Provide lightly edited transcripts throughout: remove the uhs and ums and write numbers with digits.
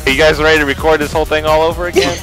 Are you guys ready to record this whole thing all over again?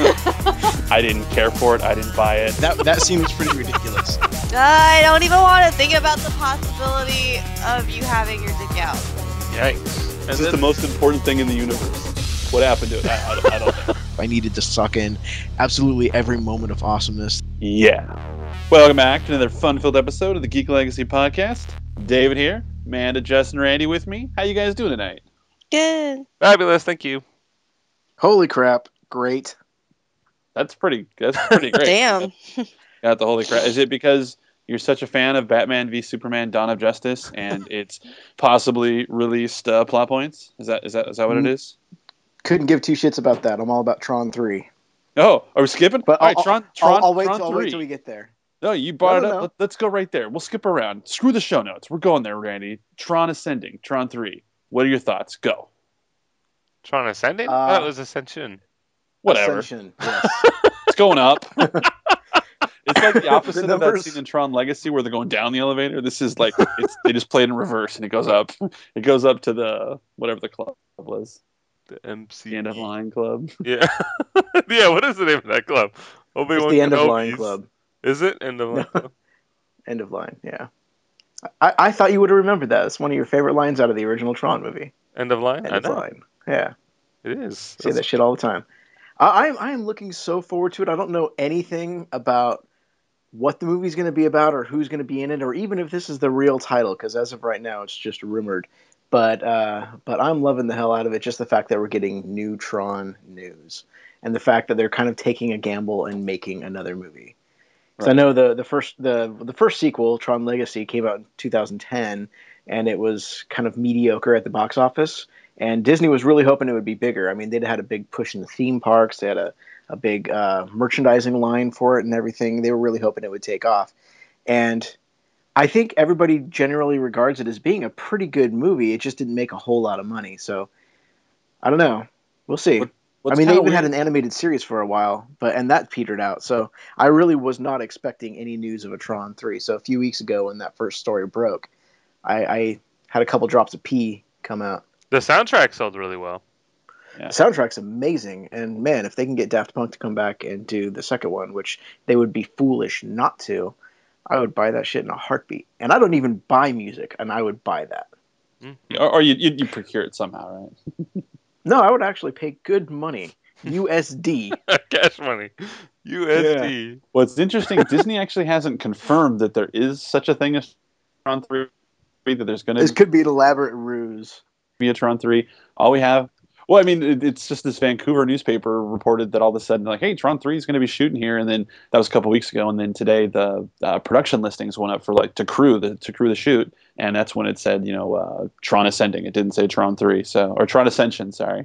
I didn't care for it. I didn't buy it. That seems pretty ridiculous. I don't even want to think about the possibility of you having your dick out. Yikes. This is the most important thing in the universe. What happened to it? I don't know. I needed to suck in absolutely every moment of awesomeness. Yeah. Welcome back to another fun-filled episode of the Geek Legacy Podcast. David here. Amanda, Justin, Randy with me. How you guys doing tonight? Good. Fabulous, thank you. Holy crap! Great. That's pretty great. Damn. Got the holy crap. Is it because you're such a fan of Batman v Superman: Dawn of Justice and it's possibly released plot points? Is that what it is? Couldn't give two shits about that. I'm all about Tron 3. Oh, are we skipping? But All right, Tron I'll wait 3. till we get there. No, you brought it up. No. Let's go right there. We'll skip around. Screw the show notes. We're going there, Randy. Tron Ascending, Tron 3. What are your thoughts? Go. Tron Ascending? I thought it was Ascension. Whatever. Ascension, yes. It's going up. It's like the opposite The of that numbers- scene in Tron Legacy where they're going down the elevator. This is like they just play it in reverse and it goes up. It goes up to the whatever the club was. The MC. The End of Line Club. Yeah. Yeah, what is the name of that club? Obi-Wan It's the End of Kenobi's. Line Club. Is it? End of Line Club? End of Line, yeah. I thought you would have remembered that. It's one of your favorite lines out of the original Tron movie. End of Line? End I of know. Line. Yeah. It is. Say that shit all the time. I am looking so forward to it. I don't know anything about what the movie's going to be about or who's going to be in it or even if this is the real title because as of right now it's just rumored. But I'm loving the hell out of it. Just the fact that we're getting new Tron news and the fact that they're kind of taking a gamble and making another movie. Because I know the first sequel, Tron Legacy, came out in 2010 and it was kind of mediocre at the box office. And Disney was really hoping it would be bigger. I mean, they'd had a big push in the theme parks. They had a big merchandising line for it and everything. They were really hoping it would take off. And I think everybody generally regards it as being a pretty good movie. It just didn't make a whole lot of money. So, I don't know. We'll see. I mean, they even had an animated series for a while, and that petered out. So, I really was not expecting any news of a Tron 3. So, a few weeks ago when that first story broke, I had a couple drops of pee come out. The soundtrack sold really well. Yeah. The soundtrack's amazing, and man, if they can get Daft Punk to come back and do the second one, which they would be foolish not to, I would buy that shit in a heartbeat. And I don't even buy music, and I would buy that. Or you procure it somehow, right? No, I would actually pay good money. USD. Cash money. USD. What's interesting, Disney actually hasn't confirmed that there is such a thing as Tron 3, that there's going This to could be an elaborate ruse. be a Tron 3. All we have... Well, I mean, it's just this Vancouver newspaper reported that all of a sudden, like, hey, Tron 3 is going to be shooting here, and then that was a couple weeks ago, and then today the production listings went up for to crew the shoot, and that's when it said, Tron Ascending. It didn't say Tron 3, or Tron Ascension, sorry.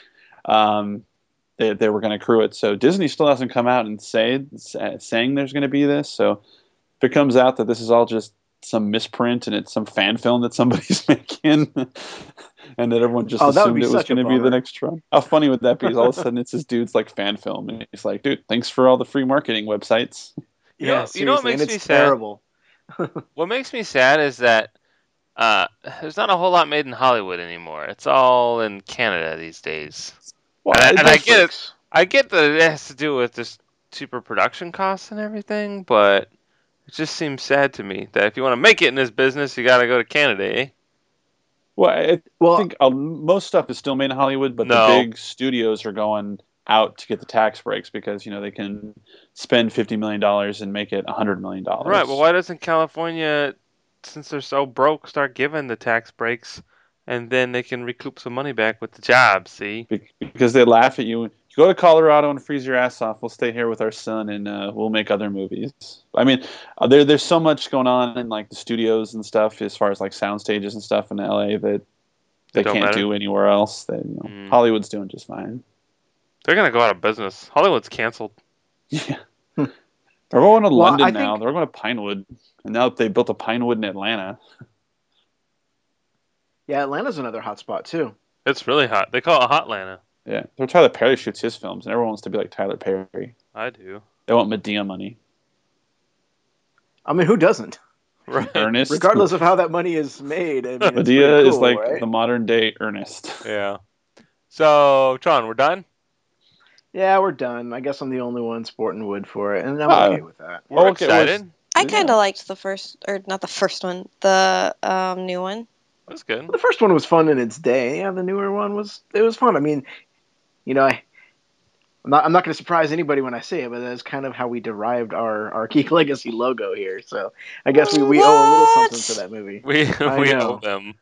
They were going to crew it, so Disney still hasn't come out and saying there's going to be this. So if it comes out that this is all just some misprint and it's some fan film that somebody's making. And that everyone just assumed it was going to be the next Tron. How funny would that be? All of a sudden, it's this dude's like fan film, and he's like, "Dude, thanks for all the free marketing websites." Yeah, You know what makes and me it's sad? terrible. What makes me sad is that there's not a whole lot made in Hollywood anymore. It's all in Canada these days. Well, And I get it. Netflix. I get that it has to do with just cheaper production costs and everything, but it just seems sad to me that if you want to make it in this business, you got to go to Canada, eh? Well, I think most stuff is still made in Hollywood, but the big studios are going out to get the tax breaks because they can spend $50 million and make it $100 million. Right. Well, why doesn't California, since they're so broke, start giving the tax breaks, and then they can recoup some money back with the jobs? See? Because they laugh at you. You go to Colorado and freeze your ass off. We'll stay here with our son and we'll make other movies. I mean, there's so much going on in like the studios and stuff as far as like sound stages and stuff in LA that they can't do anywhere else. Hollywood's doing just fine. They're gonna go out of business. Hollywood's canceled. Yeah, they're going to London now. They're going to Pinewood, and now they built a Pinewood in Atlanta. Yeah, Atlanta's another hot spot too. It's really hot. They call it Hotlanta. Yeah, where Tyler Perry shoots his films, and everyone wants to be like Tyler Perry. I do. They want Medea money. I mean, who doesn't? Right. Ernest. Regardless of how that money is made. I mean, Medea cool, is like right? the modern day Ernest. Yeah. So, Tron, we're done? Yeah, we're done. I guess I'm the only one sporting wood for it, and I'm okay with that. We're okay, well, excited. I kind of liked the first, or not the first one, the new one. That's good. The first one was fun in its day. Yeah, the newer one was fun. I mean, you know, I'm not going to surprise anybody when I say it, but that's kind of how we derived our Geek Legacy logo here. So I guess we owe a little something to that movie. We I owe know. them.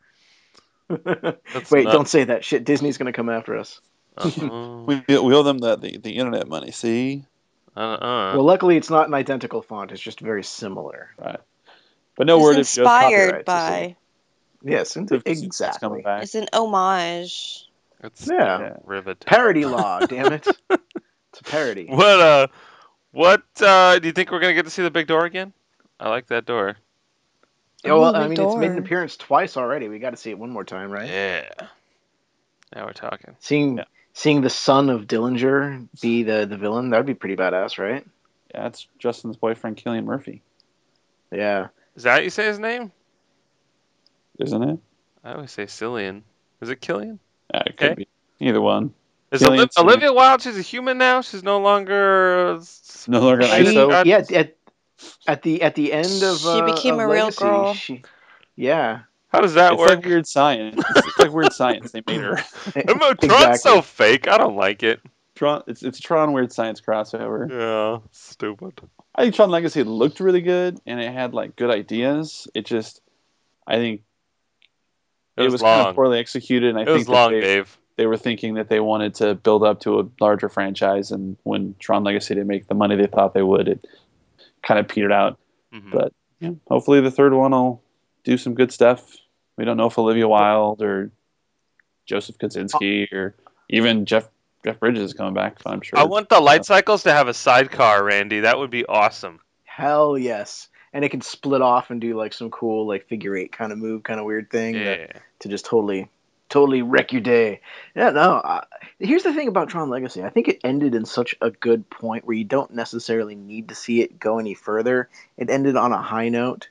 Wait, nuts. don't say that shit. Disney's going to come after us. We owe them the internet money. See, Well, luckily it's not an identical font. It's just very similar. right? But no It's word if just inspired copyrights, by. Yes, It's exactly. coming back. It's an homage. It's Yeah. riveting. Parody law, damn it. It's a parody. What do you think we're gonna get to see the big door again? I like that door. Yeah, well, Ooh, I mean, it's made an door. appearance twice already. We got to see it one more time, right? Yeah. Now we're talking. Seeing the son of Dillinger be the villain, that would be pretty badass, right? Yeah, it's Justin's boyfriend, Cillian Murphy, Yeah. Is that how you say his name? isn't it? I always say Cillian. Is it Killian? It could be either one. Is Cillian Olivia Wilde? She's a human now. She's no longer. No longer an She, ISO. yeah, at the end of She became of a real Legacy, girl. Yeah. How does that It's work? like weird science. It's like weird science. They made her. Tron's so fake. I don't like it. Tron. It's Tron Weird Science crossover. Yeah, stupid. I think Tron Legacy looked really good and it had like good ideas. It just, I think, it was kind long. of poorly executed. And I It think was long, Dave. they were thinking that they wanted to build up to a larger franchise, and when Tron Legacy didn't make the money they thought they would, it kind of petered out. Mhm. But yeah, hopefully the third one will do some good stuff. We don't know if Olivia Wilde or Joseph Kosinski or even Jeff Bridges is coming back. I'm sure. I want the light cycles to have a sidecar, Randy. That would be awesome. Hell yes. And it can split off and do like some cool like figure eight kind of move, kind of weird thing to just totally wreck your day. Yeah, no. Here's the thing about Tron Legacy. I think it ended in such a good point where you don't necessarily need to see it go any further. It ended on a high note.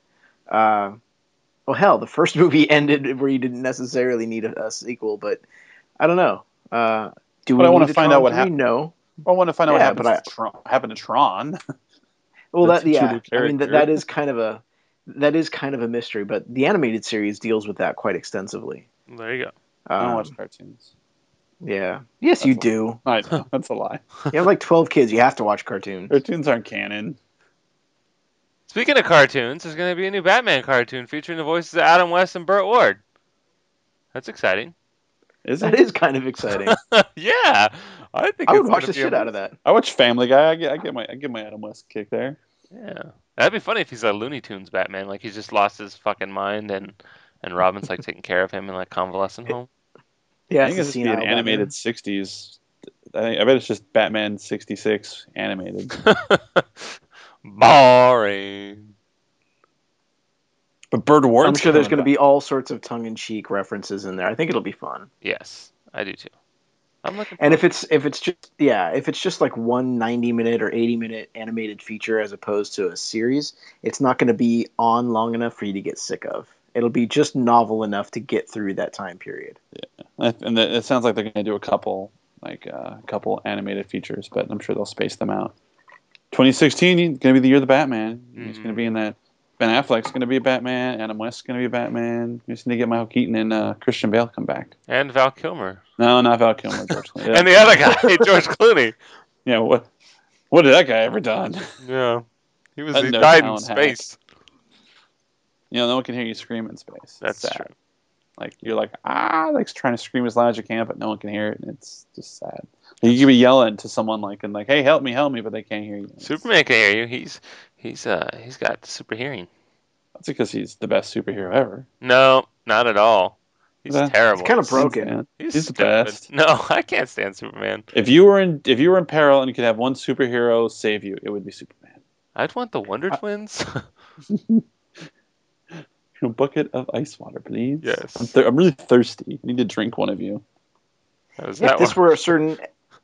Well, hell, the first movie ended where you didn't necessarily need a sequel, but I don't know. Do we But I want need to a find Tron out what 3? happened. No. I want to find out Yeah, what but happened to Tron. Well, That's that a true I mean character. that is kind of a mystery, but the animated series deals with that quite extensively. There you go. I don't watch cartoons. Yeah. Yes, That's you a do. I know. That's a lie. You have like 12 kids. You have to watch cartoons. Cartoons aren't canon. Speaking of cartoons, there's going to be a new Batman cartoon featuring the voices of Adam West and Burt Ward. That's exciting. Is That it? is kind of exciting. Yeah, I think I it's would watch gonna the be shit out of that. I watch Family Guy. I get my Adam West kick there. Yeah, that'd be funny if he's a Looney Tunes Batman, like he's just lost his fucking mind, and Robin's like taking care of him in like convalescent home. Yeah, I think it's just be an animated '60s. I bet it's just Batman '66 animated. Boring. But Bird Ward's I'm sure there's coming going to be all sorts of tongue-in-cheek references in there. I think it'll be fun. Yes, I do too. I'm looking. And if it's just like one 90-minute or 80-minute animated feature as opposed to a series, it's not going to be on long enough for you to get sick of. It'll be just novel enough to get through that time period. Yeah, and it sounds like they're going to do a couple animated features, but I'm sure they'll space them out. 2016 going to be the year of the Batman. He's going to be in that. Ben Affleck's going to be a Batman. Adam West's going to be a Batman. We just need to get Michael Keaton and Christian Bale come back. And Val Kilmer. No, not Val Kilmer. George Clooney. And the other guy, George Clooney. Yeah, what did that guy ever done? Yeah, he No died in talent hack. space. No one can hear you scream in space. That's It's sad. true. Like you're like trying to scream as loud as you can, but no one can hear it, and it's just sad. You could be yelling to someone like, "Hey, help me," but they can't hear you. Superman can hear you. He's got super hearing. That's because he's the best superhero ever. No, not at all. He's That- terrible. It's kind of broken. Man. He's the stupid. best. No, I can't stand Superman. If you were in peril and you could have one superhero save you, it would be Superman. I'd want the Wonder Twins. A bucket of ice water, please. Yes. I'm really thirsty. I need to drink one of you. How does If that this work? were a certain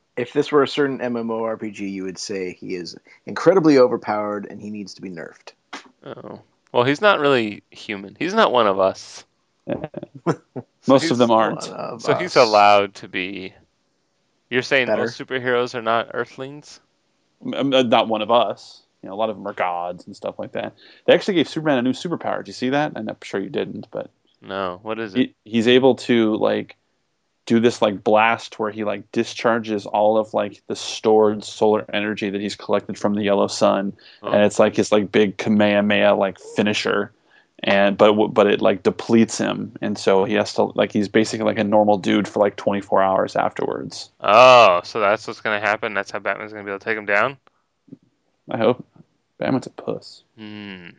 MMORPG, you would say he is incredibly overpowered and he needs to be nerfed. Oh. Well, he's not really human. He's not one of us. Most of he's them aren't. So he's allowed to be You're saying better. most superheroes are not Earthlings? Not one of us. A lot of them are gods and stuff like that. They actually gave Superman a new superpower. Did you see that? I'm sure you didn't, but No. What is it? he's able to like do this like blast where he like discharges all of like the stored solar energy that he's collected from the yellow sun, Oh. and it's like his like big Kamehameha like finisher, and but it like depletes him, and so he has to like he's basically like a normal dude for like 24 hours afterwards. Oh, so that's what's gonna happen. That's how Batman's gonna be able to take him down. I hope Batman's a puss. Hmm.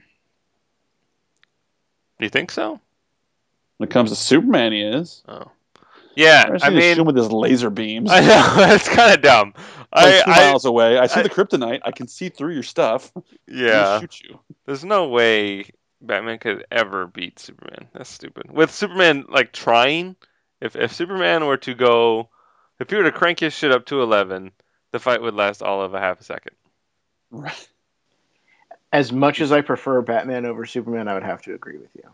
You think so? When it comes to Superman, he is. Oh. Yeah. I I mean, shoot mean, him with his laser beams. I know that's kind of dumb. Like 2 I miles away. I see I- the kryptonite. I can see through your stuff. I'm yeah. gonna shoot you. There's no way Batman could ever beat Superman. That's stupid. With Superman like trying, if Superman were to go, if he were to crank his shit up to 11, the fight would last all of a half a second. Right. As much as I prefer Batman over Superman, I would have to agree with you.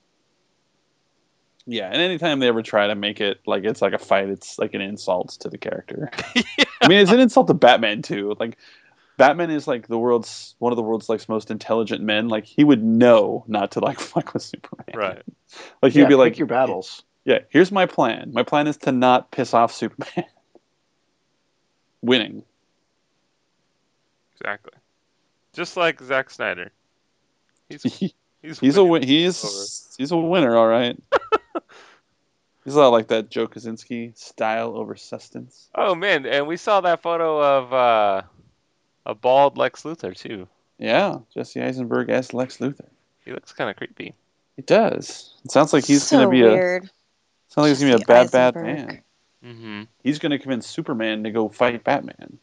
Yeah, and anytime they ever try to make it like it's like a fight, it's like an insult to the character. I mean, it's an insult to Batman too. Like Batman is like one of the world's like most intelligent men. Like he would know not to like fuck with Superman. Right. Like he'd Yeah, be pick like, your battles. yeah, here's my plan. My plan is to not piss off Superman. Winning. Exactly. Just like Zack Snyder. He's He's a winning he's a winner, all right. He's a lot like that Joe Kosinski, style over substance. Oh man, and we saw that photo of a bald Lex Luthor too. Yeah, Jesse Eisenberg as Lex Luthor. He looks kind of creepy. It does. It sounds like he's so gonna be weird. sounds like he's gonna be a Jesse bad Eisenberg. man. Mm-hmm. He's gonna convince Superman to go fight Batman.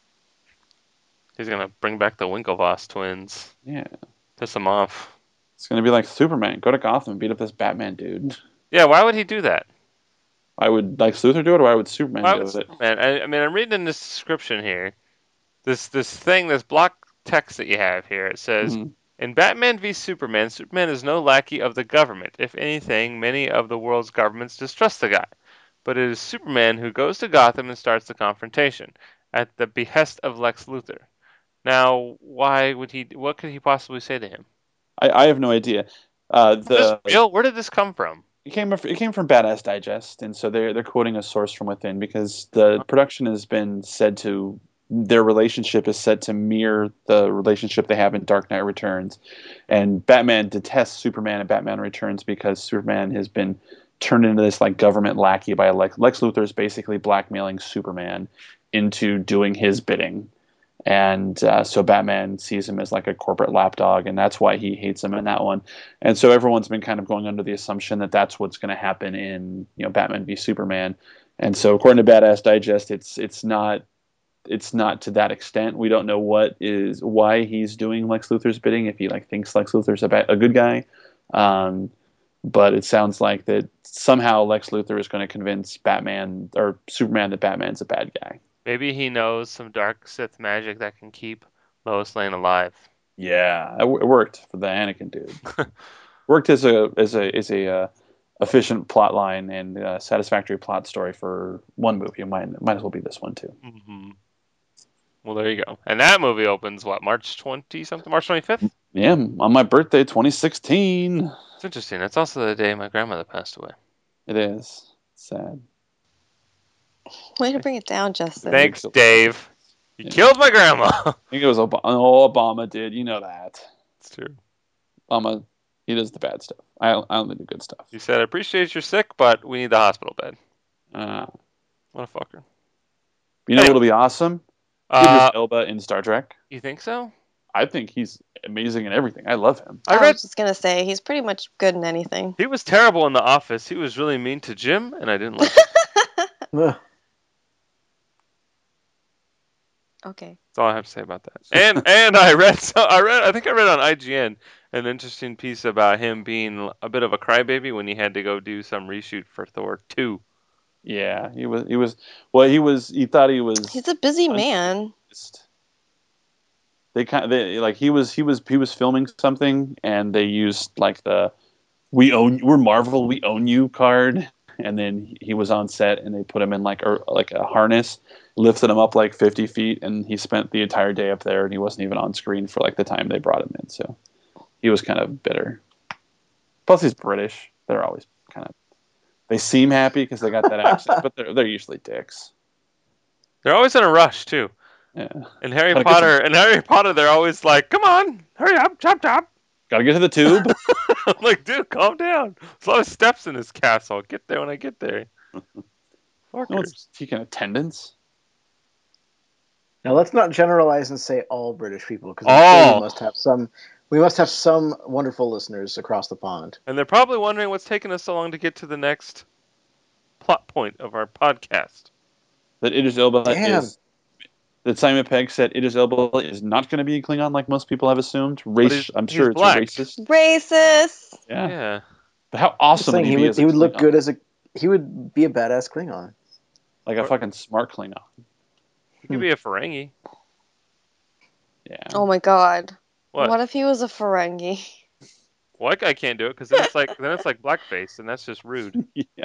He's gonna bring back the Winklevoss twins. Yeah, Piss them off. it's gonna be like Superman. Go to Gotham, beat up this Batman dude. Yeah, why would he do that? Why would Lex Luthor do it, or why would Superman Why do would it? Superman? I mean, I'm reading this description here. This thing, this block text that you have here. It says, Mhm. in Batman v Superman, Superman is no lackey of the government. If anything, many of the world's governments distrust the guy. But it is Superman who goes to Gotham and starts the confrontation at the behest of Lex Luthor. Now, why would he? What could he possibly say to him? I have no idea. Is this real? Where did this come from? It came from Badass Digest, and so they're quoting a source from within because the production has been said to their relationship is said to mirror the relationship they have in Dark Knight Returns, and Batman detests Superman in Batman Returns because Superman has been turned into this like government lackey by Lex Luthor is basically blackmailing Superman into doing his bidding. And so Batman sees him as like a corporate lapdog, and that's why he hates him in that one. And so everyone's been kind of going under the assumption that that's what's going to happen in Batman v Superman. And so according to Badass Digest, it's not to that extent. We don't know why he's doing Lex Luthor's bidding if he like thinks Lex Luthor's a good guy. But it sounds like that somehow Lex Luthor is going to convince Batman or Superman that Batman's a bad guy. Maybe he knows some dark Sith magic that can keep Lois Lane alive. Yeah, it worked for the Anakin dude. Worked as a efficient plot line and satisfactory plot story for one movie. It might as well be this one too. Mm-hmm. Well, there you go. And that movie opens what, March 20 something, March 25th? Yeah, on my birthday, 2016. It's interesting. That's also the day my grandmother passed away. It is sad. Way to bring it down, Justin. Thanks, Dave. You killed my grandma. I think it was Obama did. You know that. It's true. Obama, he does the bad stuff. I only do good stuff. You said, I appreciate you're sick, but we need the hospital bed. What a fucker. You know what'll be awesome? Idris Elba in Star Trek. You think so? I think he's amazing in everything. I love him. I was just gonna say he's pretty much good in anything. He was terrible in The Office. He was really mean to Jim, and I didn't like it. Ugh. Okay. That's all I have to say about that. And I think I read on IGN an interesting piece about him being a bit of a crybaby when he had to go do some reshoot for Thor 2. Yeah, he thought he was. He's a busy man. He was filming something and they used like we're Marvel, we own you card, and then he was on set, and they put him in like a harness, lifted him up like 50 feet, and he spent the entire day up there, and he wasn't even on screen for like the time they brought him in. So he was kind of bitter. Plus, he's British. They're always kind of. They seem happy because they got that accent, but they're usually dicks. They're always in a rush too. Yeah. And Harry Potter, they're always like, "Come on, hurry up, chop chop." Gotta get to the tube. I'm like, dude, calm down. There's a lot of steps in this castle. I'll get there when I get there. No one's taking attendance. Now let's not generalize and say all British people, because we must have some. We must have some wonderful listeners across the pond. And they're probably wondering what's taking us so long to get to the next plot point of our podcast. That Idris Elba is. That Simon Pegg said Idris Elba is not going to be a Klingon like most people have assumed. I'm sure it's black. Racist. Racist. Yeah. But how awesome would he be? He would look good as a. He would be a badass Klingon. Like a fucking smart Klingon. He could be a Ferengi. Yeah. Oh my god. What if he was a Ferengi? Well, I can't do it because then it's like blackface, and that's just rude. Yeah.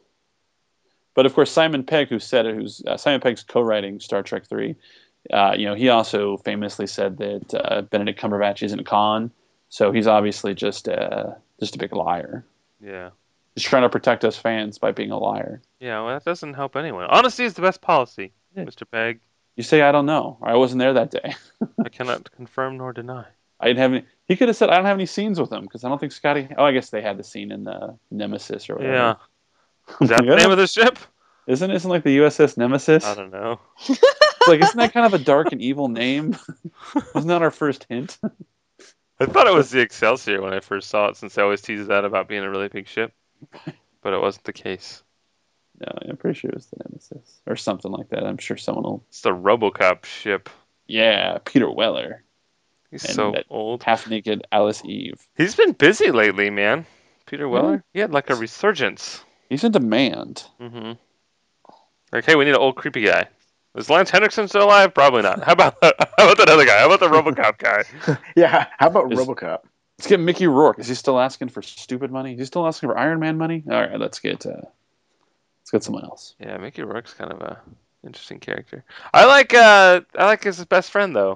But of course, Simon Pegg, Simon Pegg's co-writing Star Trek 3, he also famously said that Benedict Cumberbatch isn't Khan, so he's obviously just a big liar. Yeah. He's trying to protect us fans by being a liar. Yeah, well, that doesn't help anyone. Honesty is the best policy, Mr. Pegg. You say I don't know, or I wasn't there that day. I cannot confirm nor deny. I didn't have any. He could have said I don't have any scenes with him because I don't think Scotty. Oh, I guess they had the scene in Nemesis or whatever. Yeah. Is that the name of the ship? Isn't like the USS Nemesis? I don't know. It's like, isn't that kind of a dark and evil name? Wasn't that our first hint? I thought it was the Excelsior when I first saw it, since they always tease that about being a really big ship. But it wasn't the case. No, I'm pretty sure it was the Nemesis or something like that. I'm sure someone will. It's the RoboCop ship. Yeah, Peter Weller. He's so old. Half-naked Alice Eve. He's been busy lately, man. Peter Weller? He had like a resurgence. He's in demand. Mm-hmm. Like, hey, we need an old creepy guy. Is Lance Henriksen still alive? Probably not. How about that other guy? How about the RoboCop guy? Yeah, how about RoboCop? Let's get Mickey Rourke. Is he still asking for stupid money? Is he still asking for Iron Man money? All right, let's get someone else. Yeah, Mickey Rourke's kind of a interesting character. I like his best friend though,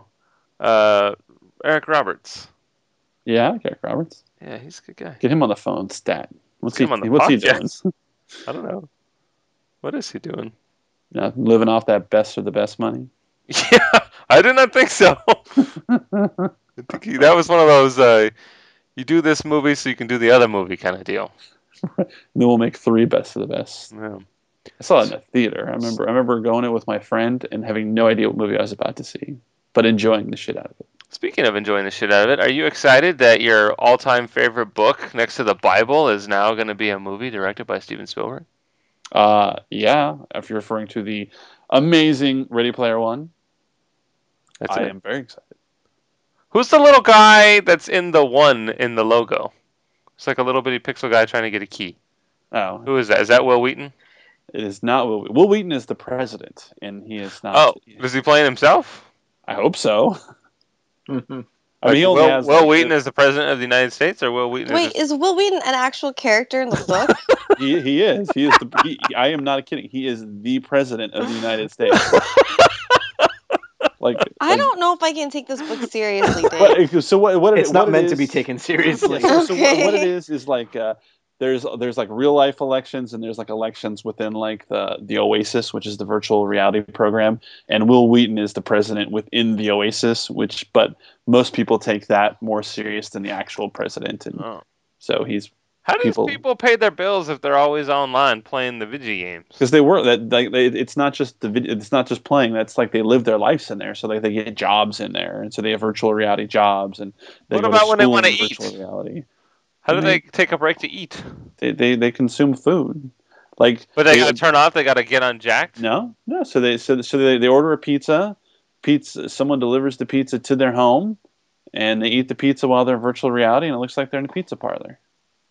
Eric Roberts. Yeah, I like Eric Roberts. Yeah, he's a good guy. Get him on the phone, stat. What's he doing? I don't know. What is he doing? Living off that best of the best money. Yeah, I did not think so. I think that was one of those you do this movie so you can do the other movie kind of deal. And then we'll make 3 best of the best. Yeah. I saw it in the theater. I remember going it with my friend and having no idea what movie I was about to see, but enjoying the shit out of it. Speaking of enjoying the shit out of it, are you excited that your all-time favorite book next to the Bible is now going to be a movie directed by Steven Spielberg? Yeah, if you're referring to the amazing Ready Player One, I am very excited. Who's the little guy that's in the one in the logo? It's like a little bitty pixel guy trying to get a key. Oh. Who is that? Is that Will Wheaton? It is not Will Wheaton. Will Wheaton is the president, and he is not. Oh, is he playing himself? I hope so. Mm-hmm. I mean, he only has. Will Wheaton is the president of the United States, or Will Wheaton? Wait, is Will Wheaton an actual character in the book? He is. He is. I am not kidding. He is the president of the United States. I don't know if I can take this book seriously, Dave. So what? It's not meant to be taken seriously. So what it is like there's like real life elections, and there's like elections within like the Oasis, which is the virtual reality program, and Will Wheaton is the president within the Oasis, but most people take that more serious than the actual president, and so he's. How do people pay their bills if they're always online playing the video games? Because they work. It's not just it's not just playing. That's like they live their lives in there. So like they get jobs in there, and so they have virtual reality jobs. And what about when they want to eat? Virtual reality. How do they take a break to eat? They consume food. But they got to turn off. They got to get unjacked. No. So they order a pizza. Someone delivers the pizza to their home, and they eat the pizza while they're in virtual reality, and it looks like they're in a pizza parlor.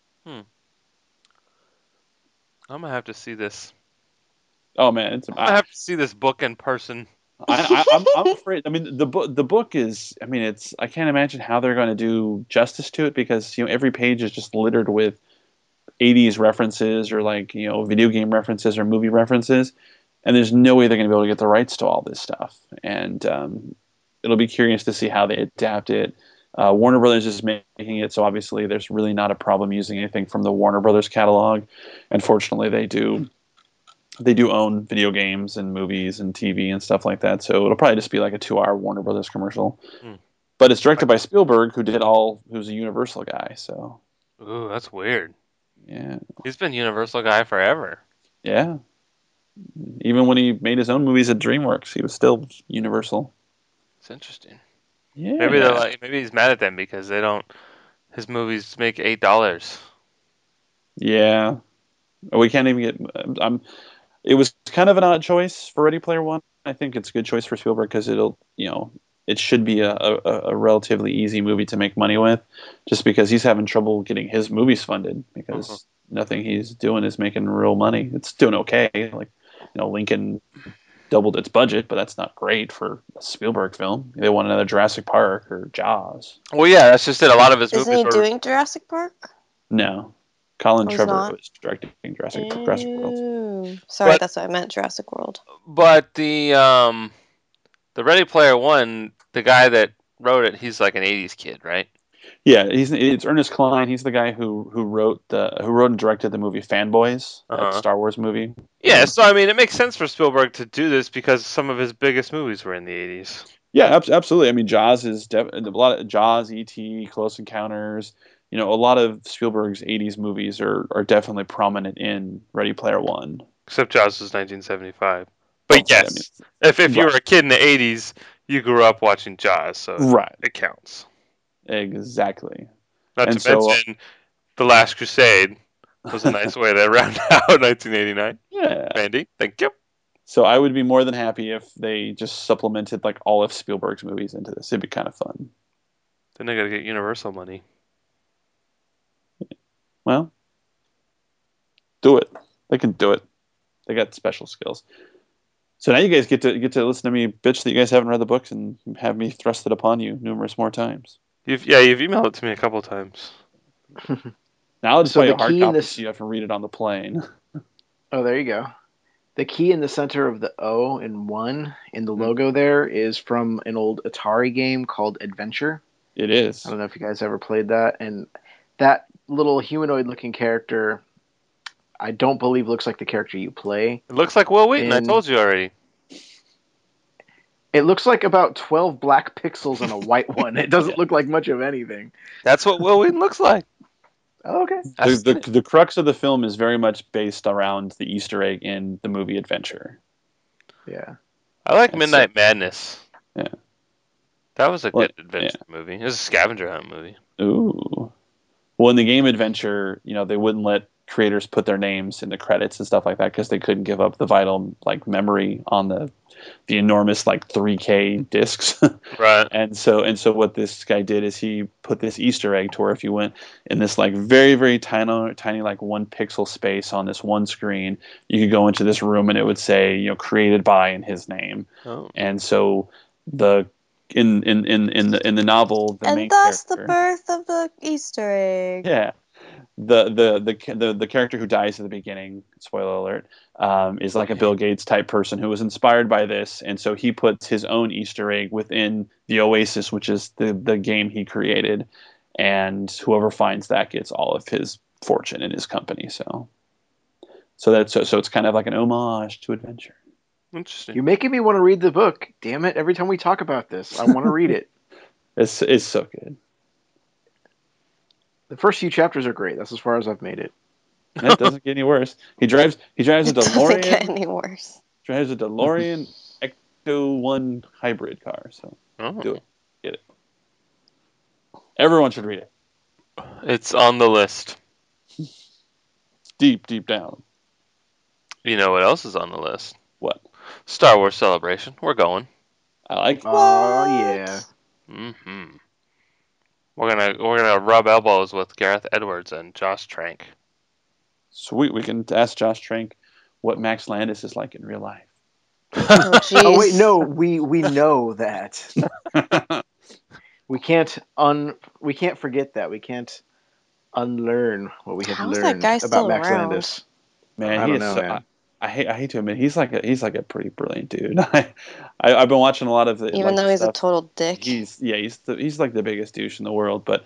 I'm gonna have to see this. Oh man, I'm gonna have to see this book in person. I'm afraid. I mean, the book is. I mean, it's. I can't imagine how they're going to do justice to it because every page is just littered with '80s references or like video game references or movie references, and there's no way they're going to be able to get the rights to all this stuff. And it'll be curious to see how they adapt it. Warner Brothers is making it, so obviously there's really not a problem using anything from the Warner Brothers catalog. Unfortunately, they do own video games and movies and TV and stuff like that, so it'll probably just be like a 2-hour Warner Brothers commercial. But it's directed by Spielberg, who's a Universal guy. So, ooh, that's weird. Yeah, he's been Universal guy forever. Yeah, even when he made his own movies at DreamWorks, he was still Universal. It's interesting. Yeah, maybe he's mad at them because they don't. His movies make $8. Yeah, we can't even get. It was kind of an odd choice for Ready Player One. I think it's a good choice for Spielberg because it should be a relatively easy movie to make money with, just because he's having trouble getting his movies funded because nothing he's doing is making real money. It's doing okay. Like, Lincoln doubled its budget, but that's not great for a Spielberg film. They want another Jurassic Park or Jaws. Well, yeah, that's just it. A lot of his Isn't movies he doing Jurassic Park? No. Colin Oh, he's Trevor not? was directing Jurassic World. Sorry, But- that's what I meant. Jurassic World. But the Ready Player One, the guy that wrote it, he's like an '80s kid, right? Yeah, it's Ernest Cline. He's the guy who wrote and directed the movie Fanboys, that Star Wars movie. Yeah, so I mean, it makes sense for Spielberg to do this because some of his biggest movies were in the '80s. Yeah, absolutely. I mean, Jaws is a lot of Jaws, E.T., Close Encounters. A lot of Spielberg's '80s movies are definitely prominent in Ready Player One. Except Jaws was 1975. But yes, if you were a kid in the '80s, you grew up watching Jaws, so it counts. Exactly. Not to mention, The Last Crusade was a nice way to round out 1989. Yeah. Randy, thank you. So I would be more than happy if they just supplemented like all of Spielberg's movies into this. It'd be kind of fun. Then they got to get Universal money. Well, do it. They can do it. They got special skills. So now you guys get to listen to me bitch that you guys haven't read the books and have me thrust it upon you numerous more times. You've emailed it to me a couple times. Now I'll just play a hard copy so you have to read it on the plane. Oh, there you go. The key in the center of the O in 1 in the logo there is from an old Atari game called Adventure. It is. I don't know if you guys ever played that. And that little humanoid-looking character, I don't believe looks like the character you play. It looks like Will Wheaton. I told you already. It looks like about 12 black pixels on a white one. It doesn't look like much of anything. That's what Will Wheaton looks like. Oh, okay. The crux of the film is very much based around the Easter egg in the movie Adventure. Yeah. I like Midnight Madness. Yeah. That was a good adventure movie. It was a scavenger hunt movie. Ooh. Well, in the game Adventure, they wouldn't let creators put their names in the credits and stuff like that because they couldn't give up the vital memory on the enormous 3K discs. Right. And so what this guy did is he put this Easter egg to where if you went in this very, very tiny 1 pixel space on this one screen, you could go into this room and it would say, created by in his name. Oh. And so in the novel, the main thus character, the birth of the Easter egg. Yeah. The character who dies at the beginning, spoiler alert, is like a Bill Gates type person who was inspired by this, and so he puts his own Easter egg within the Oasis, which is the game he created, and whoever finds that gets all of his fortune in his company. So it's kind of like an homage to Adventure. Interesting. You're making me want to read the book. Damn it! Every time we talk about this, I want to read it. It's so good. The first few chapters are great. That's as far as I've made it. It doesn't get any worse. He drives a DeLorean. Doesn't get any worse. Drives a DeLorean Ecto 1 hybrid car. So do it. Get it. Everyone should read it. It's on the list. It's deep down. You know what else is on the list? What? Star Wars Celebration. We're going. I like it. Oh yeah. Mm-hmm. We're gonna rub elbows with Gareth Edwards and Josh Trank. Sweet. We can ask Josh Trank what Max Landis is like in real life. Oh wait, no, we know that. We can't forget that. We can't unlearn what we had How is that learned guy about still Max around? Landis. Man, I he don't is. know, So, man. I hate to admit, he's like a pretty brilliant dude. I've been watching a lot of the Even though the he's a stuff. total dick. He's like the biggest douche in the world. But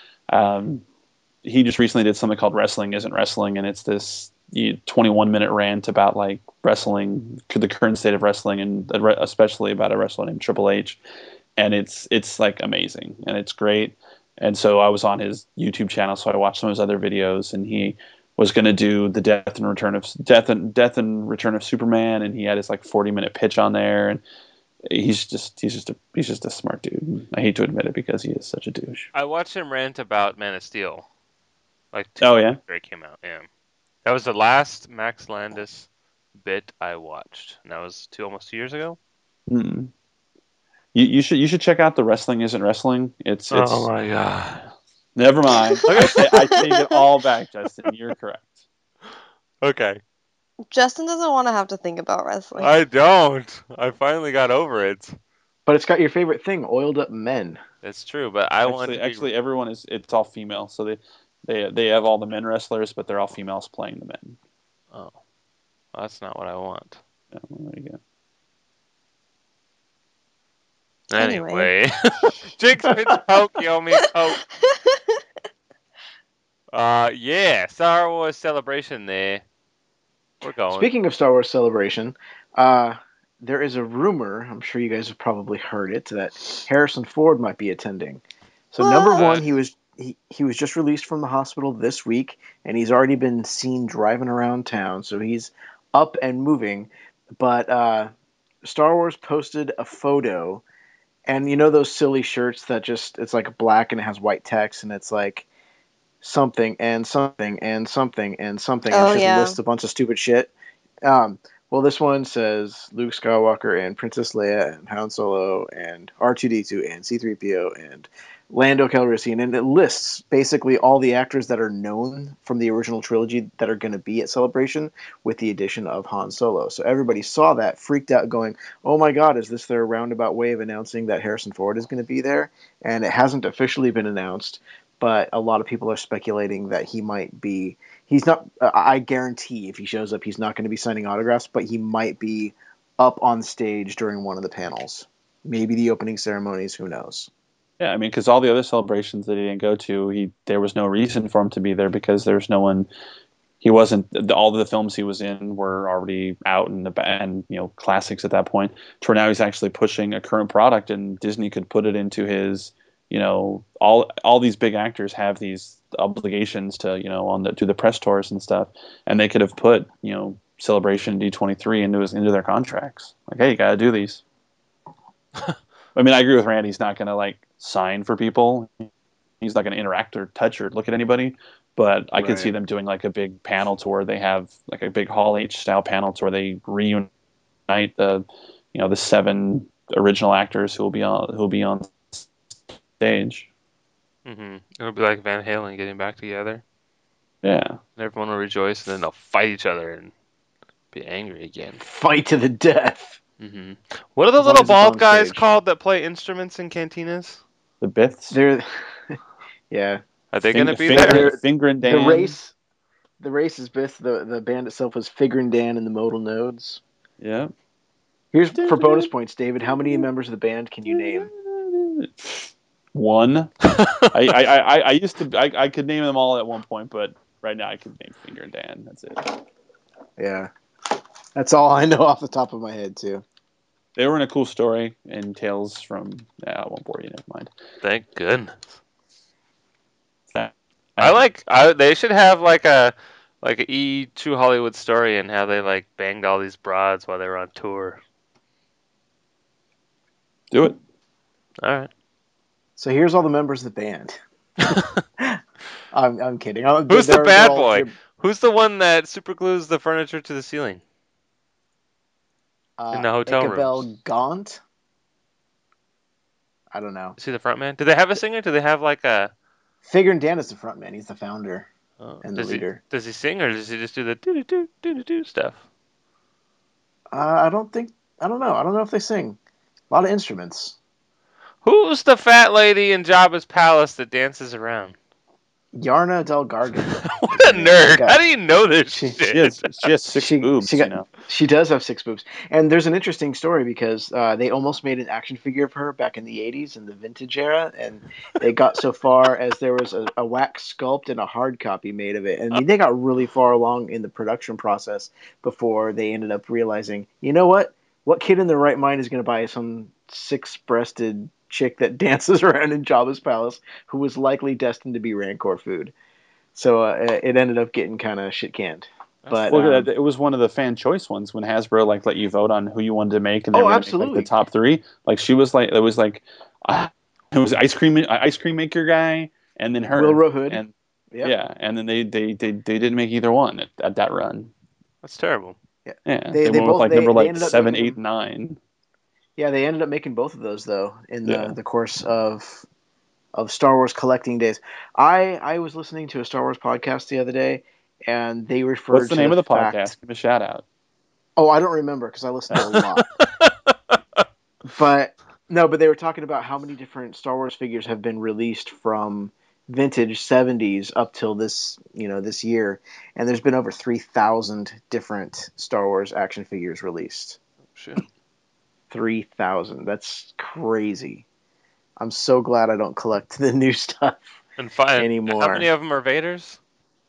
he just recently did something called Wrestling Isn't Wrestling, and it's this 21-minute rant about like wrestling, the current state of wrestling, and especially about a wrestler named Triple H. And it's like amazing and it's great. And so I was on his YouTube channel, so I watched some of his other videos, and he was going to do the death and return of Superman, and he had his like 40-minute pitch on there, and he's just a smart dude. I hate to admit it because he is such a douche. I watched him rant about Man of Steel, like Oh 2 months yeah. after it came out. Yeah, that was the last Max Landis bit I watched, and that was almost 2 years ago. Hmm. You should check out the Wrestling Isn't Wrestling. It's Oh my god. never mind. I take it all back, Justin. You're correct. Okay. Justin doesn't want to have to think about wrestling. I don't. I finally got over it. But it's got your favorite thing, oiled up men. That's true, but I want to be. Actually, everyone it's all female, so they have all the men wrestlers, but they're all females playing the men. Oh, that's not what I want. Yeah, well, there you go. Anyway, Jinx, poke, Yomi, poke. Yeah, Star Wars Celebration there. We're going. Speaking of Star Wars Celebration, there is a rumor, I'm sure you guys have probably heard it, that Harrison Ford might be attending. So number What? one, he was just released from the hospital this week, and he's already been seen driving around town, so he's up and moving. But Star Wars posted a photo, and you know those silly shirts that it's like black and it has white text, and it's like something and something and something and something, and Oh, it just yeah. lists a bunch of stupid shit. Well, this one says Luke Skywalker and Princess Leia and Han Solo and R2D2 and C3PO and Lando Calrissian, and it lists basically all the actors that are known from the original trilogy that are going to be at Celebration, with the addition of Han Solo. So everybody saw that, freaked out, going, "Oh my God, is this their roundabout way of announcing that Harrison Ford is going to be there?" And it hasn't officially been announced, but a lot of people are speculating that he might be. He's not. I guarantee if he shows up, he's not going to be signing autographs, but he might be up on stage during one of the panels. Maybe the opening ceremonies. Who knows? Yeah, I mean, because all the other celebrations that he didn't go to, there was no reason for him to be there because there's no one. He wasn't. All the films he was in were already out and classics at that point. To where now he's actually pushing a current product, and Disney could put it into his. All these big actors have these obligations to do the press tours and stuff, and they could have put Celebration D23 into their contracts. Like, hey, you got to do these. I mean, I agree with Randy. He's not going to like sign for people. He's not going to interact or touch or look at anybody. But I could see them doing like a big panel tour. They have like a big Hall H style panel tour. They reunite the 7 original actors who will be on stage. Mm-hmm. It'll be like Van Halen getting back together. Yeah. And everyone will rejoice, and then they'll fight each other and be angry again. Fight to the death. Mm-hmm. What are the As long little as it's on bald guys stage. called that play instruments in cantinas? The Biths. They're, yeah. Are they going to be there? Finger and Dan. The race is Bith. The band itself was Figure and Dan and the Modal Nodes. Yeah. Here's for bonus points, David. How many members of the band can you name? One. I used to. I could name them all at one point, but right now I could name Finger and Dan. That's it. Yeah. That's all I know off the top of my head, too. They were in a cool story in Tales from. I won't bore you. Never mind. Thank goodness. They should have like a True Hollywood Story and how they like banged all these broads while they were on tour. Do it. All right. So here's all the members of the band. I'm kidding. Who's the bad boy? Who's the one that superglues the furniture to the ceiling? In the hotel Ichabel rooms. Gaunt? I don't know. Is he the front man? Do they have a singer? Do they have like a... Figure and Dan is the front man. He's the founder and the leader. Does he sing or does he just do the do-do-do stuff? I don't know. I don't know if they sing. A lot of instruments. Who's the fat lady in Jabba's palace that dances around? Yarna Del Gargan. What a nerd! got- How do you know this She- shit? She has six boobs, she got- you know. She does have 6 boobs. And there's an interesting story because they almost made an action figure of her back in the 80s in the vintage era. And they got so far as there was a wax sculpt and a hard copy made of it. I mean, they got really far along in the production process before they ended up realizing, you know what? What kid in their right mind is going to buy some 6-breasted chick that dances around in Jabba's palace who was likely destined to be Rancor food? So it ended up getting kind of shit canned. But Well, it was one of the fan choice ones when Hasbro let you vote on who you wanted to make, and they were gonna make, absolutely. the top 3. Like she was like, it was ice cream maker guy, and then her Will Hood. and Yep. yeah, and then they didn't make either one at that run. That's terrible. Yeah, They went both- with they number ended up 7, making 8, 9. Yeah, they ended up making both of those though in Yeah. the course of Star Wars collecting days. I was listening to a Star Wars podcast the other day, and they referred What's the to name of the fact- podcast? Give a shout out. Oh, I don't remember because I listened to a lot. But they were talking about how many different Star Wars figures have been released from vintage 70s up till this year, and there's been over 3,000 different Star Wars action figures released. Shit. 3,000. That's crazy. I'm so glad I don't collect the new stuff And fine. anymore. How many of them are Vaders?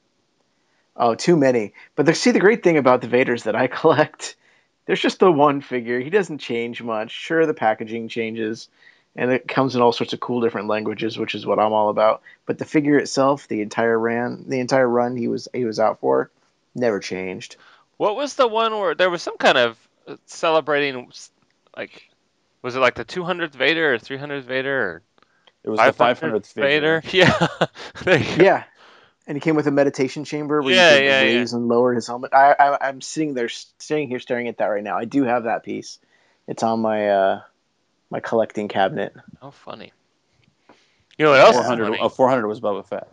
Oh, too many. But the great thing about the Vaders that I collect, there's just the one figure. He doesn't change much. Sure, the packaging changes, and it comes in all sorts of cool different languages, which is what I'm all about. But the figure itself, the entire run he was out for, never changed. What was the one where there was some kind of celebrating, like, was it like the 200th Vader or 300th Vader or It was the 500th Vader? figure. Yeah. There you go. Yeah. And he came with a meditation chamber where Yeah, you could yeah, raise and lower his helmet. I'm sitting here staring at that right now. I do have that piece. It's on my my collecting cabinet. Oh, funny. You know what else is 400, funny? 400 was Boba Fett.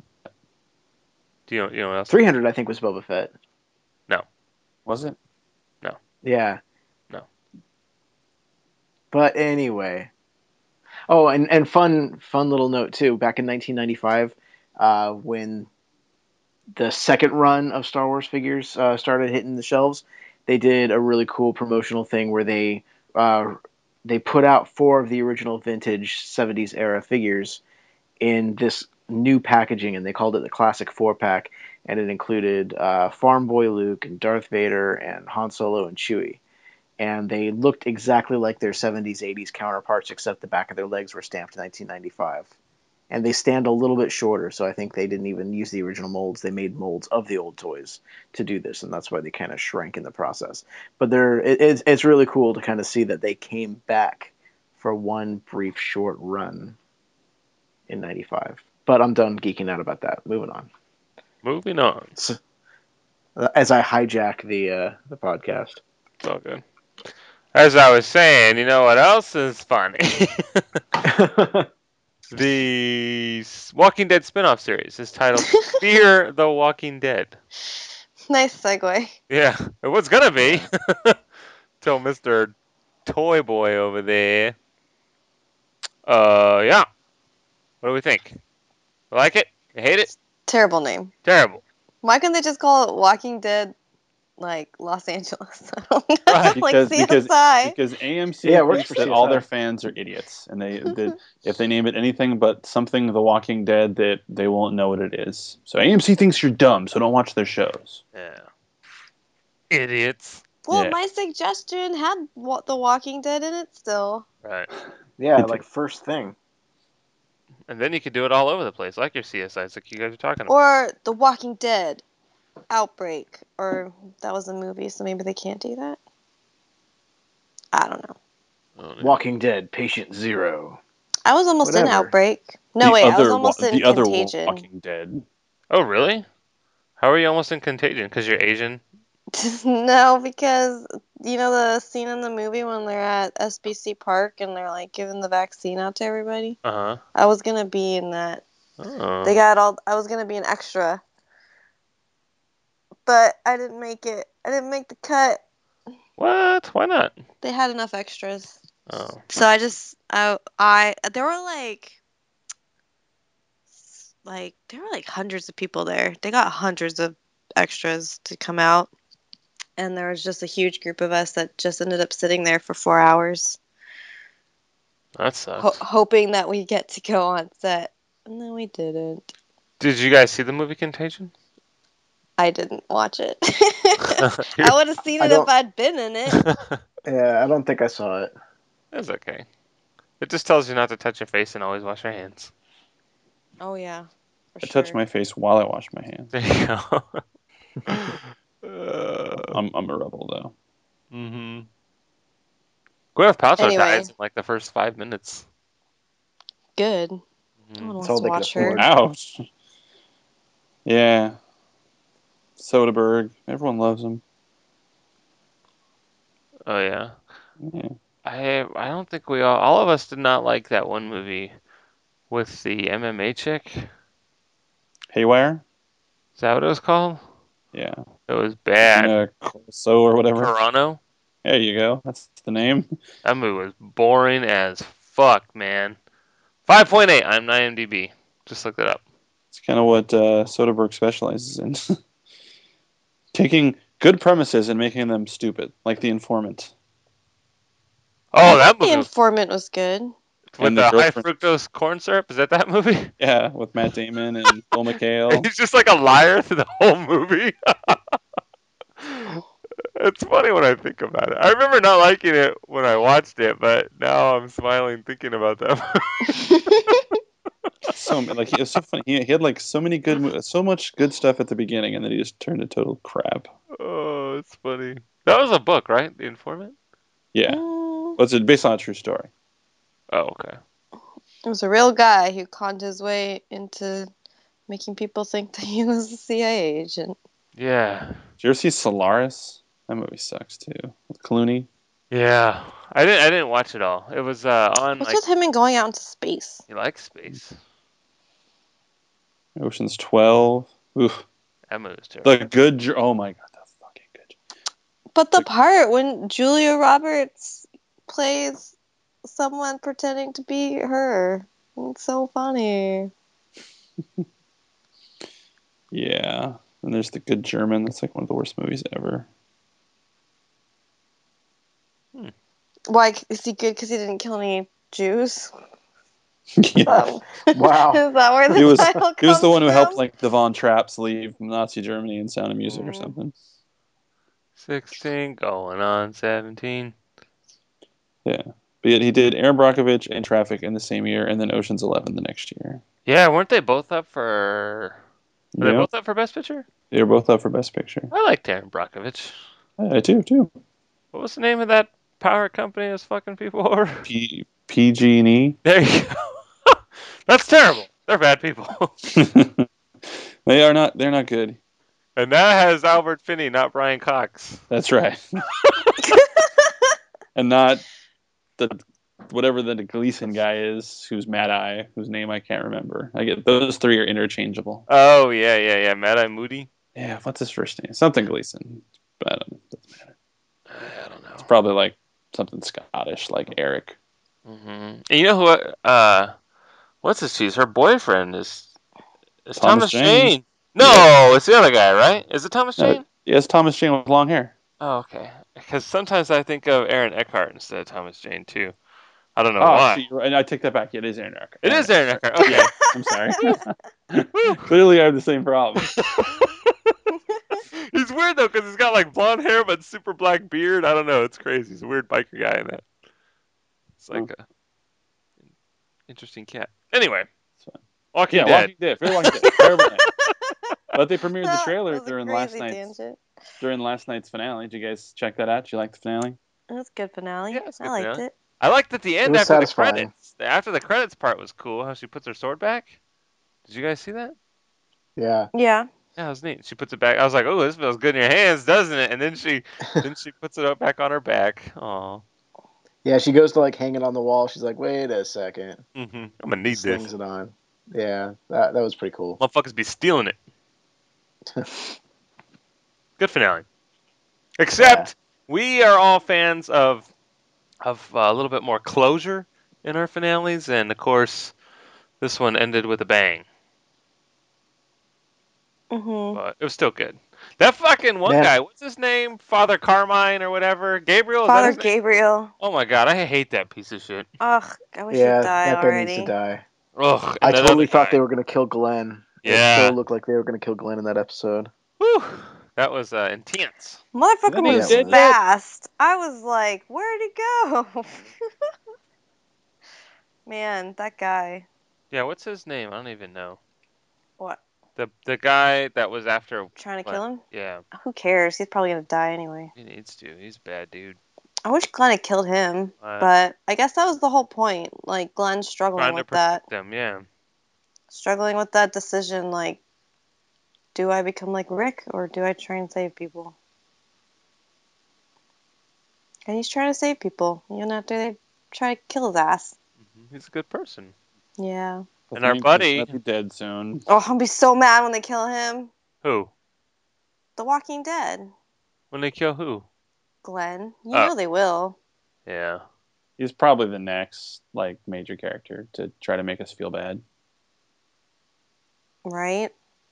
Do you know what else? 300, I think, was Boba Fett. Was it? Yeah. No. But anyway. Oh, and fun little note too. Back in 1995, when the second run of Star Wars figures started hitting the shelves, they did a really cool promotional thing where they put out 4 of the original vintage 70s era figures in this new packaging, and they called it the Classic 4-pack, and it included Farm Boy Luke and Darth Vader and Han Solo and Chewie. And they looked exactly like their 70s, 80s counterparts, except the back of their legs were stamped 1995. And they stand a little bit shorter, so I think they didn't even use the original molds. They made molds of the old toys to do this, and that's why they kind of shrank in the process. But it's really cool to kind of see that they came back for one brief short run in 95. But I'm done geeking out about that. Moving on. Moving on. So, as I hijack the podcast. It's all good. As I was saying, you know what else is funny? The Walking Dead spin-off series is titled Fear the Walking Dead. Nice segue. Yeah, it was gonna be. Till Mr. Toy Boy over there. Yeah. What do we think? You like it? You hate it? Terrible name. Terrible. Why couldn't they just call it Walking Dead, like Los Angeles? I don't know. Right, like because CSI. AMC Yeah, it works thinks for that all CSI. their fans are idiots, and if they name it anything but something The Walking Dead, that they won't know what it is. So AMC thinks you're dumb, so don't watch their shows. Yeah. Idiots. Well, Yeah. my suggestion had The Walking Dead in it still. Right. Yeah, like first thing. And then you could do it all over the place, like your CSIs, like you guys are talking about. Or The Walking Dead Outbreak. Or that was a movie, so maybe they can't do that. I don't know. Oh, no. Walking Dead, Patient Zero. I was almost in Whatever. Outbreak. No, wait, I was almost in the other Contagion. Walking Dead. Oh, really? How are you almost in Contagion? Because you're Asian? No, because you know the scene in the movie when they're at SBC Park and they're like giving the vaccine out to everybody? Uh-huh. I was gonna be in that. Oh. I was gonna be an extra. But I didn't make it. I didn't make the cut. What? Why not? They had enough extras. Oh. So I there were like like there were like hundreds of people there. They got hundreds of extras to come out, and there was just a huge group of us that just ended up sitting there for 4 hours, That sucks. hoping that we get to go on set. And then we didn't. Did you guys see the movie Contagion? I didn't watch it. I would have seen I it if don't- I'd been in it. Yeah, I don't think I saw it. That's okay. It just tells you not to touch your face and always wash your hands. Oh yeah, for I sure. touch my face while I wash my hands. There you go. I'm a rebel though. Mm-hmm. Gwyneth Paltrow Anyway. dies in like the first 5 minutes. Good. No Mhm. one wants all to they could watch her. afford. Ouch. Yeah. Soderbergh. Everyone loves him. Oh yeah. Yeah. I don't think all of us did not like that one movie with the MMA chick. Haywire. Is that what it was called? Yeah. It was bad. Gina Corso or whatever. Carano. There you go. That's the name. That movie was boring as fuck, man. 5.8 on IMDb. Just looked it up. It's kind of what Soderbergh specializes in. Taking good premises and making them stupid, like The Informant. Oh, that The movie was Informant was good. with and the the high girlfriend- fructose corn syrup. Is that movie? Yeah, with Matt Damon and Phil McHale. He's just like a liar through the whole movie. It's funny when I think about it. I remember not liking it when I watched it, but now I'm smiling thinking about that movie. So like it was so funny. He had like so much good stuff at the beginning, and then he just turned to total crap. Oh, it's funny. That was a book, right? The Informant? Yeah, Mm, well, it's based on a true story. Oh, okay. it was a real guy who conned his way into making people think that he was a CIA agent. Yeah. Did you ever see Solaris? That movie sucks too. With Clooney. Yeah. I didn't watch it all. It was on What's like with him and going out into space? you like space. Ocean's 12. Oof. That movie was terrible. The Good. Oh my god, that's fucking good. But the part when Julia Roberts plays someone pretending to be her, it's so funny. Yeah. And there's The Good German. That's like one of the worst movies ever. Why is he good? Because he didn't kill any Jews? Yeah. Wow. Is that where the He was title comes he was the one who helped from? like the Von Trapps leave Nazi Germany in Sound of Music or Mhm. something. 16 going on 17. Yeah. But yet he did Aaron Brockovich and Traffic in the same year, and then Ocean's 11 the next year. Yeah, weren't they both up for? Were they Yeah, both up for Best Picture? they were both up for Best Picture. I liked Aaron Brockovich. I do too. What was the name of that power company that's fucking people over? PG&E. There you go. That's terrible. They're bad people. They're not good. And that has Albert Finney, not Brian Cox. That's right. And not the whatever the Gleason guy is, who's Mad Eye, whose name I can't remember. I get those three are interchangeable. Oh yeah. Mad Eye Moody. Yeah, what's his first name? Something Gleason. But doesn't matter. I don't know. It's probably like something Scottish, like Eric. And you know what's his cheese? Her boyfriend is Thomas Thomas Jane. Jane. No, it's the other guy, right? Is it Thomas No, Jane? yes, Thomas Jane with long hair. Oh, okay. Because sometimes I think of Aaron Eckhart instead of Thomas Jane too. I don't know Oh, why. see, and I take that back. It is Aaron Eckhart. It is Aaron Eckhart. Okay. Yeah, I'm sorry. Clearly, I have the same problem. He's weird though because he's got like blonde hair but super black beard. I don't know. It's crazy. He's a weird biker guy in that. It's like a interesting cat. Anyway, It's fine. Walking Yeah, Dead. Walking Dead. Fear Walking Dead. Terrible name. But they premiered the That trailer was a during crazy tangent. last night's finale. Did you guys check that out? Did you like the finale? It was a good finale. Yeah, it's a I good liked finale. it. I liked at the end was after the satisfying. credits. After the credits part was cool. How she puts her sword back. Did you guys see that? Yeah. Yeah. Yeah, it was neat. She puts it back. I was like, "Oh, this feels good in your hands, doesn't it?" And then she puts it up back on her back. Oh, Yeah, she goes to like hang it on the wall. She's like, wait a second. I'm gonna need Slings this. it on. Yeah, that was pretty cool. Motherfuckers be stealing it. Good finale. Except we are all fans of a little bit more closure in our finales, and of course, this one ended with a bang. Mhm. but it was still good. That fucking one Man. guy, what's his name? Father Carmine or whatever? Gabriel, is that Father his name? Gabriel. Oh my god, I hate that piece of shit. Ugh, I wish he'd Yeah, die that guy needs to already. die. Ugh, I and that totally other thought guy. they were going to kill Glenn. It Yeah. so looked like they were going to kill Glenn in that episode. Whew, that was intense. Motherfucker Then he was did it. fast. I was like, where'd he go? Man, that guy. Yeah, what's his name? I don't even know. What? The guy that was after. Trying to kill him? Yeah, Who cares? He's probably gonna die anyway. he needs to. He's a bad dude. I wish Glenn had killed him, but I guess that was the whole point. Like Glenn's struggling Trying to with that. protect them, yeah. Struggling with that decision, like, do I become like Rick or do I try and save people? And he's trying to save people. You know, after they try to kill his ass. He's a good person. Yeah. And our buddy. He'll be dead soon. Oh, I'll be so mad when they kill him. Who? The Walking Dead. When they kill who? Glenn. You know they will. Yeah. He's probably the next like major character to try to make us feel bad. Right?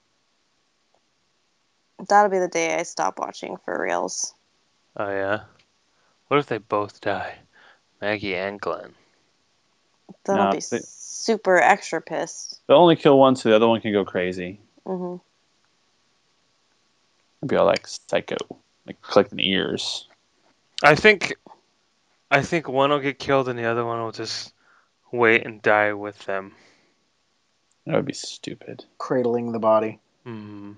That'll be the day I stop watching for reals. Oh yeah. What if they both die? Maggie and Glenn. Then No, I'll be super extra pissed. They'll only kill one so the other one can go crazy. Mm-hmm. It'll be all like psycho, like collecting ears. I think one will get killed and the other one will just wait and die with them. That would be stupid. Cradling the body. Hmm.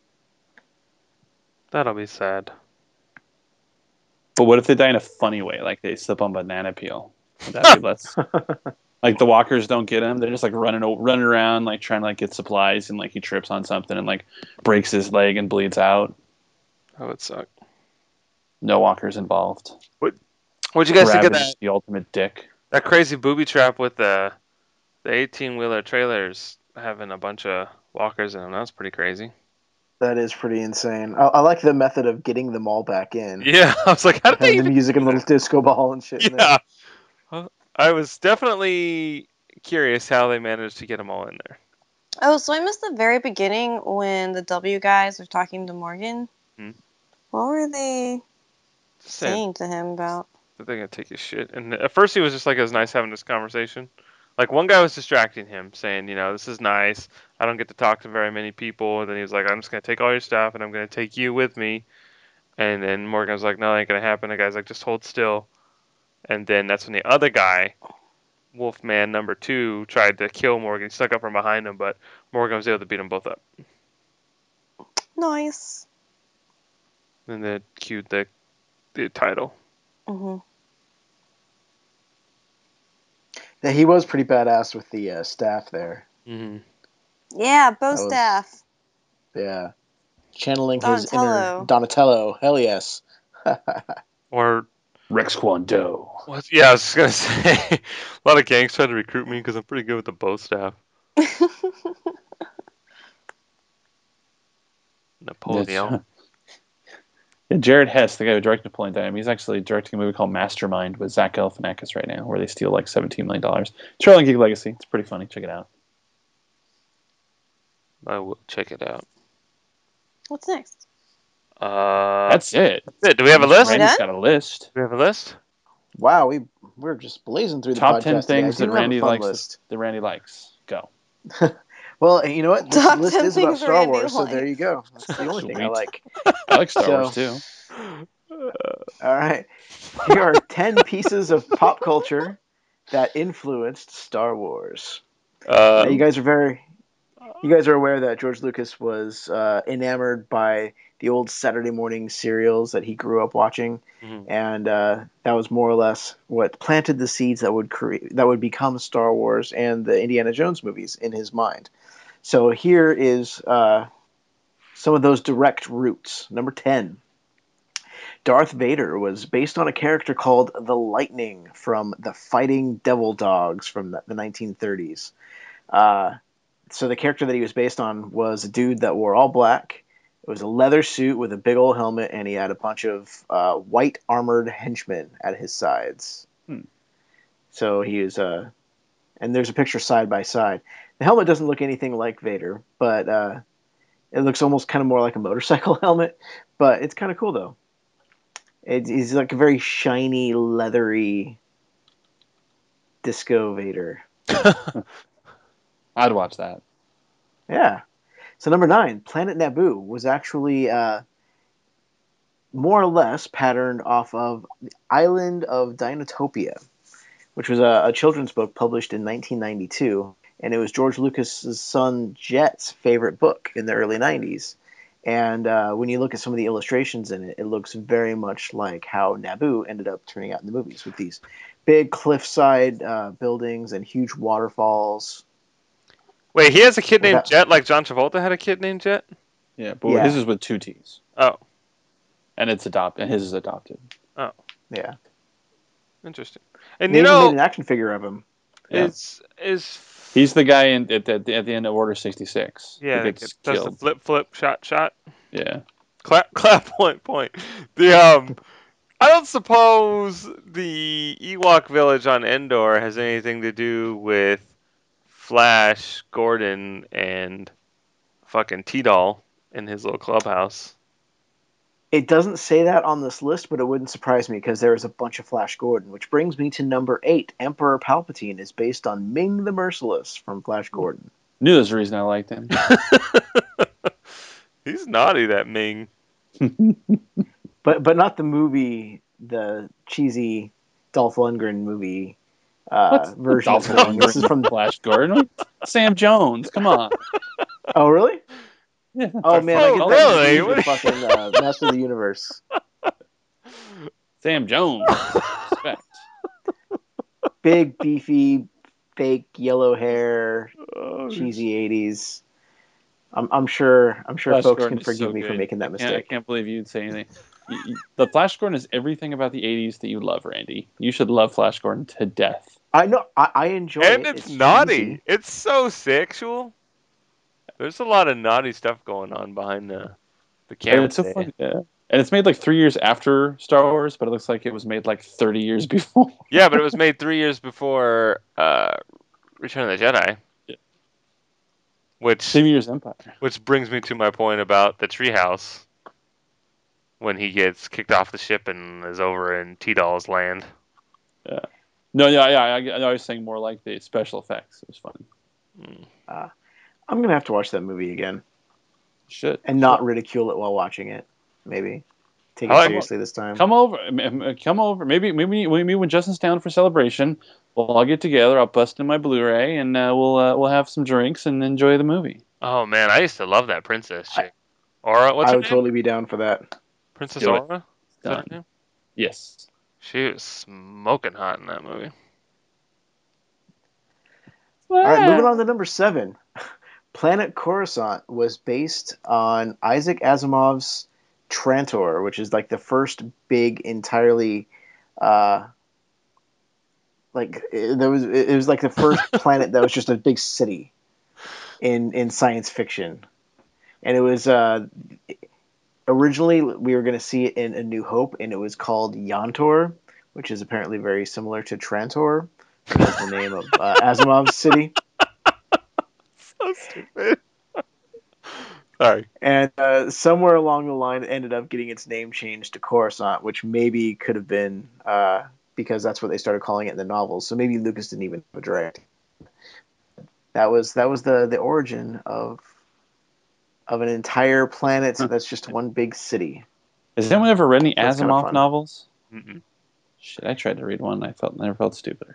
That'll be sad. But what if they die in a funny way, like they slip on banana peel? Would that be less? Like the walkers don't get him; they're just like running around, like trying to like get supplies, and like he trips on something and like breaks his leg and bleeds out. That would suck. No walkers involved. What'd you guys think of Ravage, that? the ultimate dick. That crazy booby trap with the 18-wheeler trailers having a bunch of walkers in them. That was pretty crazy. That is pretty insane. I like the method of getting them all back in. Yeah, I was like, how did they And the even music and little disco ball and shit. In there. Yeah. I was definitely curious how they managed to get them all in there. Oh, so I missed the very beginning when the W guys were talking to Morgan. What were they saying to him about? That they're going to take his shit. And at first he was just like, it was nice having this conversation. Like, one guy was distracting him, saying, you know, this is nice. I don't get to talk to very many people. And then he was like, I'm just going to take all your stuff and I'm going to take you with me. And then Morgan was like, no, that ain't going to happen. The guy's like, just hold still. And then that's when the other guy, Wolfman number 2, tried to kill Morgan. He stuck up from behind him, but Morgan was able to beat them both up. Nice. And they cued the title. Mm-hmm. Yeah, he was pretty badass with the staff there. Mm-hmm. Yeah, Bo Staff. Yeah. Channeling Donatello. his inner Donatello. Hell yes. Or Rex Kwon Do. yeah, I was just gonna say, a lot of gangs trying to recruit me because I'm pretty good with the bow staff. Napoleon. Yeah, Jared Hess, the guy who directed Napoleon Dynamite, he's actually directing a movie called Mastermind with Zach Galifianakis right now, where they steal like $17 million. Trailing Geek Legacy. It's pretty funny. Check it out. I will check it out. What's next? That's it. That's it. Do we have a list? Randy's got a list. Do we have a list? Wow, we're just blazing through the Top podcast 10 things today. that Randy likes. List. That Randy likes. Go. Well, you know what? This Top list 10 is about things Star Randy Wars, so likes. there you go. That's the only thing I Sweet. like. I like Star Wars too. All right. Here are 10 pieces of pop culture that influenced Star Wars. Now, you guys are aware that George Lucas was enamored by the old Saturday morning serials that he grew up watching, and that was more or less what planted the seeds that would become Star Wars and the Indiana Jones movies in his mind. So here is some of those direct roots. Number 10. Darth Vader was based on a character called the Lightning from the Fighting Devil Dogs from the 1930s. So the character that he was based on was a dude that wore all black. It was a leather suit with a big old helmet, and he had a bunch of white armored henchmen at his sides. So he was, and there's a picture side by side. The helmet doesn't look anything like Vader, but It looks almost kind of more like a motorcycle helmet, but it's kind of cool though. It's like a very shiny, leathery Disco Vader. I'd watch that. Yeah. So number 9, Planet Naboo was actually more or less patterned off of the Island of Dinotopia, which was a children's book published in 1992, and it was George Lucas's son Jet's favorite book in the early 90s. And when you look at some of the illustrations in it, it looks very much like how Naboo ended up turning out in the movies, with these big cliffside buildings and huge waterfalls. Wait, he has a kid named Without- Jet, like John Travolta had a kid named Jet? Yeah, but Yeah. his is with 2 T's, Oh, and it's adopted. And his is adopted. Yeah. interesting. And They you even made know, an action figure of him. Yeah. is He's the guy at the end of Order 66. yeah, who that gets does killed. the flip, shot. Yeah. Clap, point. The I don't suppose the Ewok village on Endor has anything to do with Flash Gordon and fucking T-Doll in his little clubhouse. It doesn't say that on this list, but it wouldn't surprise me because there is a bunch of Flash Gordon, which brings me to number 8. Emperor Palpatine is based on Ming the Merciless from Flash Gordon. Knew there's a reason I liked him. He's naughty, that Ming. But not the movie, the cheesy Dolph Lundgren movie version of Dolph him. This is from. Flash Gordon. Sam Jones. Come on. Oh really? Yeah. Oh man, I get that really? confused with fucking Master of the Universe. Sam Jones. Respect. Big beefy, fake yellow hair, Oh, cheesy 80s. I'm sure Flash folks Gordon can is forgive so me for good. making that I mistake. can't believe you'd say anything. The Flash Gordon is everything about the 80s that you love, Randy. You should love Flash Gordon to death. I know. I enjoy it. and it's naughty. cheesy. It's so sexual. There's a lot of naughty stuff going on behind the And camera. it's so fun. Yeah. And it's made like 3 years after Star Wars, but it looks like it was made like 30 years before. Yeah, but it was made 3 years before Return of the Jedi. Yeah. Which Same year's Empire. Which brings me to my point about the treehouse when he gets kicked off the ship and is over in T-Doll's land. No, I was saying more like the special effects. It was fun. I'm gonna have to watch that movie again Should. and not ridicule it while watching it. Maybe take I it like- seriously this time. Come over. Maybe when Justin's down for celebration, we'll all get together. I'll bust in my Blu-ray and we'll have some drinks and enjoy the movie. Oh man, I used to love that princess chick. Aura, what's I her would name? totally be down for that. Princess Do it. Aura? Is that her Done. name? Yes. She was smoking hot in that movie. All right, moving on to number 7. Planet Coruscant was based on Isaac Asimov's Trantor, which is like the first big entirely it was like the first planet that was just a big city in science fiction. And it was originally we were going to see it in A New Hope, and it was called Yontor, which is apparently very similar to Trantor, which is the name of Asimov's city. So stupid. Sorry. And somewhere along the line, it ended up getting its name changed to Coruscant, which maybe could have been because that's what they started calling it in the novels. So maybe Lucas didn't even have a direct. That was the origin of an entire planet that's just one big city. Has anyone ever read any That's kinda Asimov fun. novels? Mm-mm. Shit, I tried to read one. I never felt stupider.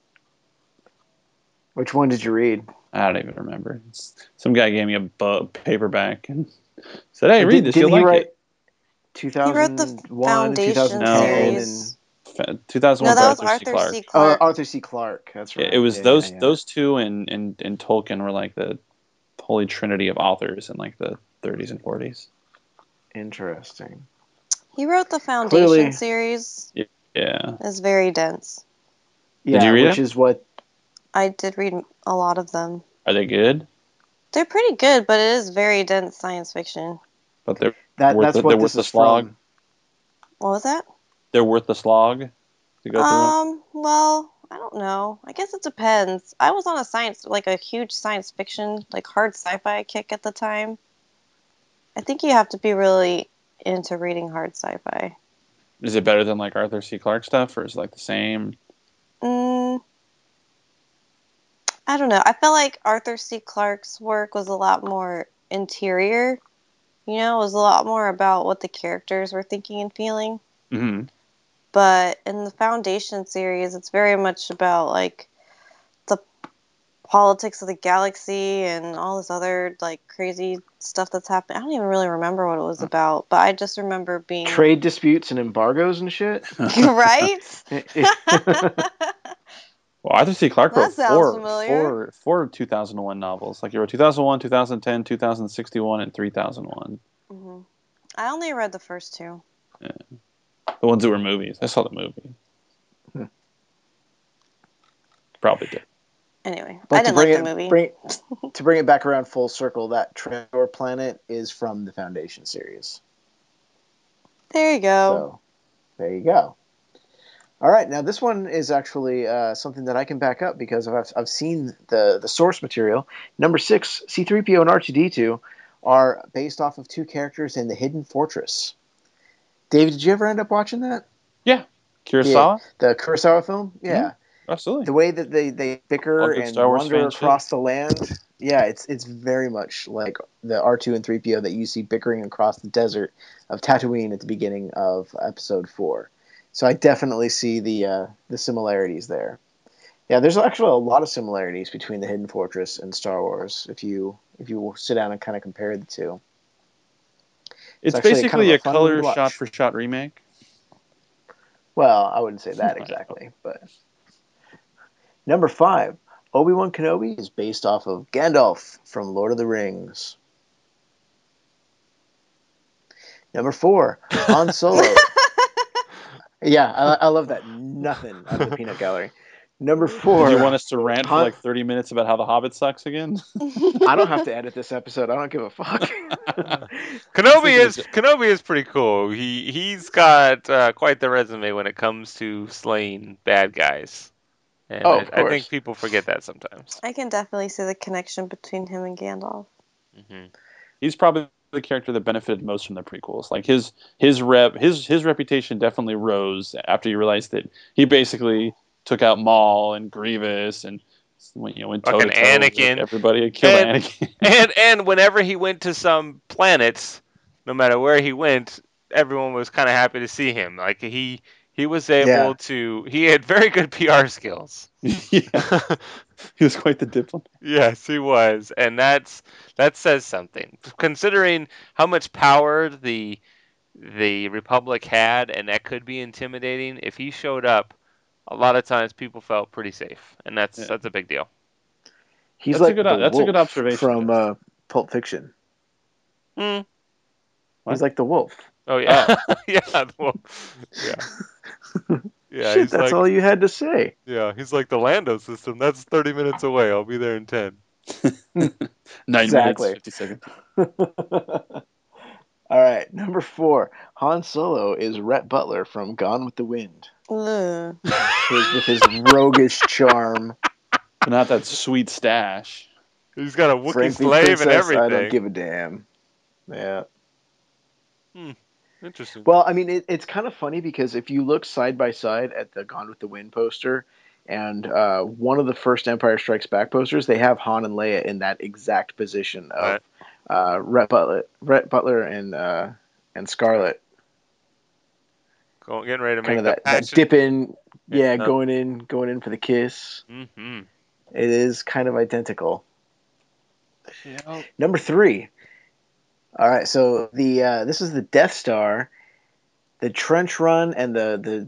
Which one did you read? I don't even remember. Some guy gave me a paperback and said, "Hey, read this. You'll Didn't he like write it." 2001, Foundation 2010, series. 2001 No, that was Arthur C. Clarke. C. and Clarke. Arthur C. Clarke. That's Yeah, right. it was Yeah, those yeah. those two and Tolkien were like the holy trinity of authors in like the 30s and 40s. Interesting. He wrote the Foundation Clearly- series. Yeah. It's very dense. Yeah, you read which it? is what I did read a lot of them. Are they good? They're pretty good, but it is very dense science fiction. But they're that's Worth what the this is slog? from. What was that? worth the slog to go through. Well, I don't know. I guess it depends. I was on a huge science fiction, like hard sci-fi kick at the time. I think you have to be really into reading hard sci-fi. Is it better than like Arthur C. Clarke stuff, or is it like the same? Mm, I don't know. I feel like Arthur C. Clarke's work was a lot more interior. You know, it was a lot more about what the characters were thinking and feeling. Hmm. But in the Foundation series, it's very much about like the politics of the galaxy and all this other like crazy stuff that's happening. I don't even really remember what it was about, but I just remember being Trade disputes and embargoes and shit. right. Well, Arthur C. Clarke That wrote sounds familiar. four 2001 novels. Like he wrote 2001, 2010, 2061, and 3001. Hmm. I only read the first two. The ones that were movies. I saw the movie. Hmm. Probably did. Anyway, But I didn't like the movie. To bring it back around full circle, that Trevor planet is from the Foundation series. There you go. So there you go. All right, now this one is actually something that I can back up because I've seen the source material. Number 6, C-3PO and R2-D2 are based off of two characters in The Hidden Fortress. David, did you ever end up watching that? Yeah. Kurosawa? The Kurosawa film? Yeah. Absolutely. The way that they bicker All good and Star Wars wander fan across shit. the land. Yeah, it's very much like the R2 and 3PO that you see bickering across the desert of Tatooine at the beginning of Episode 4. So I definitely see the similarities there. Yeah, there's actually a lot of similarities between the Hidden Fortress and Star Wars if you sit down and kind of compare the two. It's actually basically a a fun movie color to watch. shot for shot remake. Well, I wouldn't say that exactly, but number 5, Obi-Wan Kenobi is based off of Gandalf from Lord of the Rings. Number 4, Han Solo. Yeah, I love that. Nothing out of the peanut gallery. Number 4. Did you want us to rant for like 30 minutes about how The Hobbit sucks again? I don't have to edit this episode. I don't give a fuck. Kenobi is pretty cool. He's got quite the resume when it comes to slaying bad guys, and Oh, of I think course. people forget that sometimes. I can definitely see the connection between him and Gandalf. Hmm. He's probably the character that benefited most from the prequels. Like his reputation definitely rose after you realized that he basically took out Maul and Grievous and went toe to Fucking toe with Anakin. everybody. Killed And- Anakin. And whenever he went to some planets, no matter where he went, everyone was kind of happy to see him. Like he was able to. He had very good PR skills. Yeah, he was quite the diplomat. Yes, he was, and that says something. Considering how much power the Republic had, and that could be intimidating. If he showed up, a lot of times people felt pretty safe, and that's a big deal. He's That's a like good- the that's a good wolf observation, from Pulp Fiction. Mm. He's like the wolf. Oh yeah, yeah, well, yeah, yeah. Shit, He's that's like, all you had to say. yeah, he's like the Lando system. That's 30 minutes away. I'll be there in 10. 9 Exactly. minutes, 50 seconds. All right, number 4, Han Solo is Rhett Butler from Gone with the Wind. Ugh. With his roguish charm. But not that sweet stash. He's got a Wookiee Frankly, slave princess, and everything. I don't give a damn. Yeah. Interesting. Well, I mean, it's kind of funny because if you look side by side at the Gone with the Wind poster and one of the first Empire Strikes Back posters, they have Han and Leia in that exact position of Rhett Butler and Scarlett. Getting ready to Kind make of the that passion. dip in, Yeah. going in for the kiss. Mm-hmm. It is kind of identical. Yeah. Number 3. All right, so this is the Death Star, the trench run, and the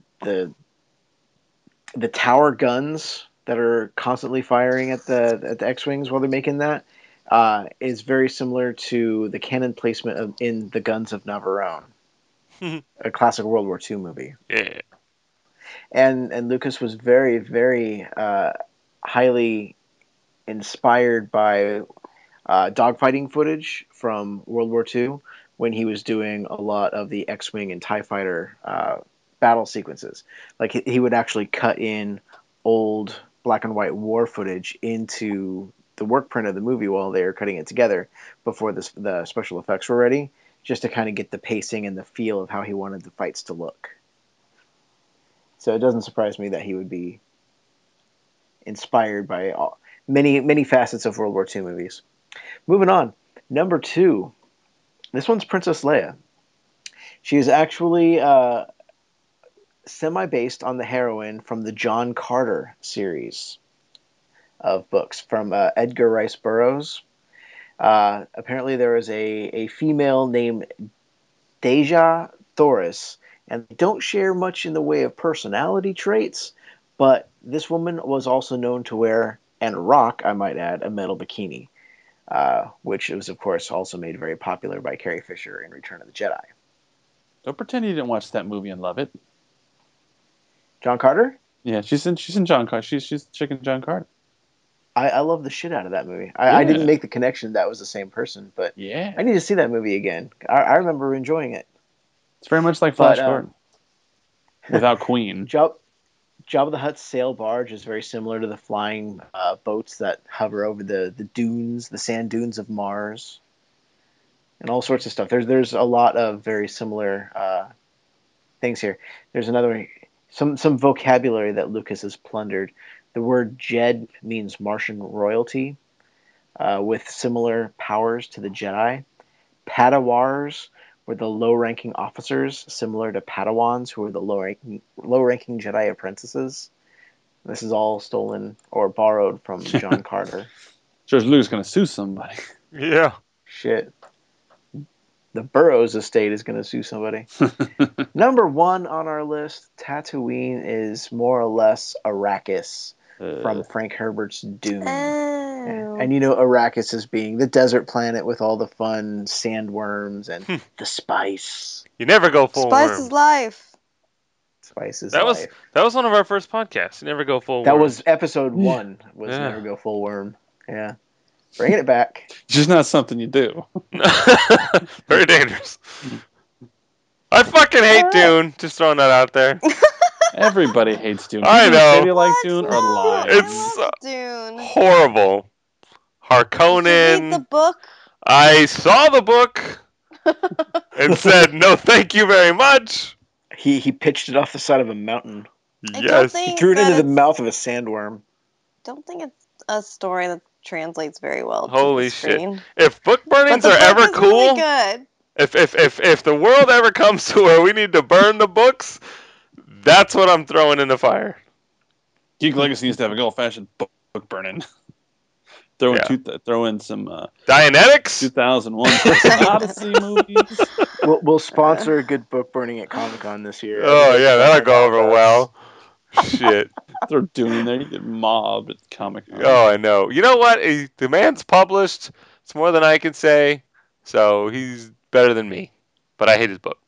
tower guns that are constantly firing at the X-wings while they're making that is very similar to the cannon placement in the Guns of Navarone, a classic World War II movie. Yeah. And Lucas was very, very highly inspired by dogfighting footage from World War II when he was doing a lot of the X-Wing and TIE Fighter battle sequences. Like he would actually cut in old black and white war footage into the work print of the movie while they were cutting it together before the special effects were ready, just to kind of get the pacing and the feel of how he wanted the fights to look. So it doesn't surprise me that he would be inspired by many facets of World War II movies. Moving on, number 2. This one's Princess Leia. She is actually semi-based on the heroine from the John Carter series of books from Edgar Rice Burroughs. Apparently there is a female named Deja Thoris, and they don't share much in the way of personality traits, but this woman was also known to wear, and rock, I might add, a metal bikini, which was, of course, also made very popular by Carrie Fisher in Return of the Jedi. Don't pretend you didn't watch that movie and love it. John Carter? Yeah, she's in John Carter. She's chicken John Carter. I love the shit out of that movie. I didn't make the connection that was the same person, but Yeah, I need to see that movie again. I remember enjoying it. it's very much like Flash Gordon without Queen. Jabba the Hutt's sail barge is very similar to the flying boats that hover over the dunes, the sand dunes of Mars, and all sorts of stuff. There's a lot of very similar things here. There's another some vocabulary that Lucas has plundered. The word Jed means Martian royalty, with similar powers to the Jedi. Padawars were the low-ranking officers, similar to Padawans, who were the low-ranking Jedi apprentices. This is all stolen or borrowed from John Carter. George Lucas going to sue somebody. Yeah. Shit. The Burroughs estate is going to sue somebody. Number 1 on our list, Tatooine is more or less Arrakis from Frank Herbert's Dune. Oh. And you know Arrakis as being the desert planet with all the fun sandworms and the spice. You never go full Spice worm. is life. Spice is That life. was one of our first podcasts. You never go full That worm. was episode 1, was Yeah. Never Go Full Worm. Yeah. Bringing it back. Just not something you do. Very dangerous. I fucking hate Dune. Just throwing that out there. Everybody hates Dune. I People know. Say they like What? Dune or No. lie. It's- I love Dune. Horrible. Did you read the Harkonnen. book? I saw the book and said no, thank you very much. He pitched it off the side of a mountain. I don't Yes. think He threw it that into the it's- mouth of a sandworm. Don't think it's a story that translates very well. Holy to the shit. screen. If book But burnings the are book ever is cool, really good. if the world ever comes to where we need to burn the books, that's what I'm throwing in the fire. Geek Legacy needs to have a good old-fashioned book burning. Throw in some Dianetics? 2001 Odyssey movies. We'll sponsor a good book burning at Comic-Con this year. Oh yeah, that'll go over well. Shit. Throw Dune in there. You get mobbed at Comic-Con. Oh, I know. You know what? The man's published. It's more than I can say. So he's better than me. But I hate his book.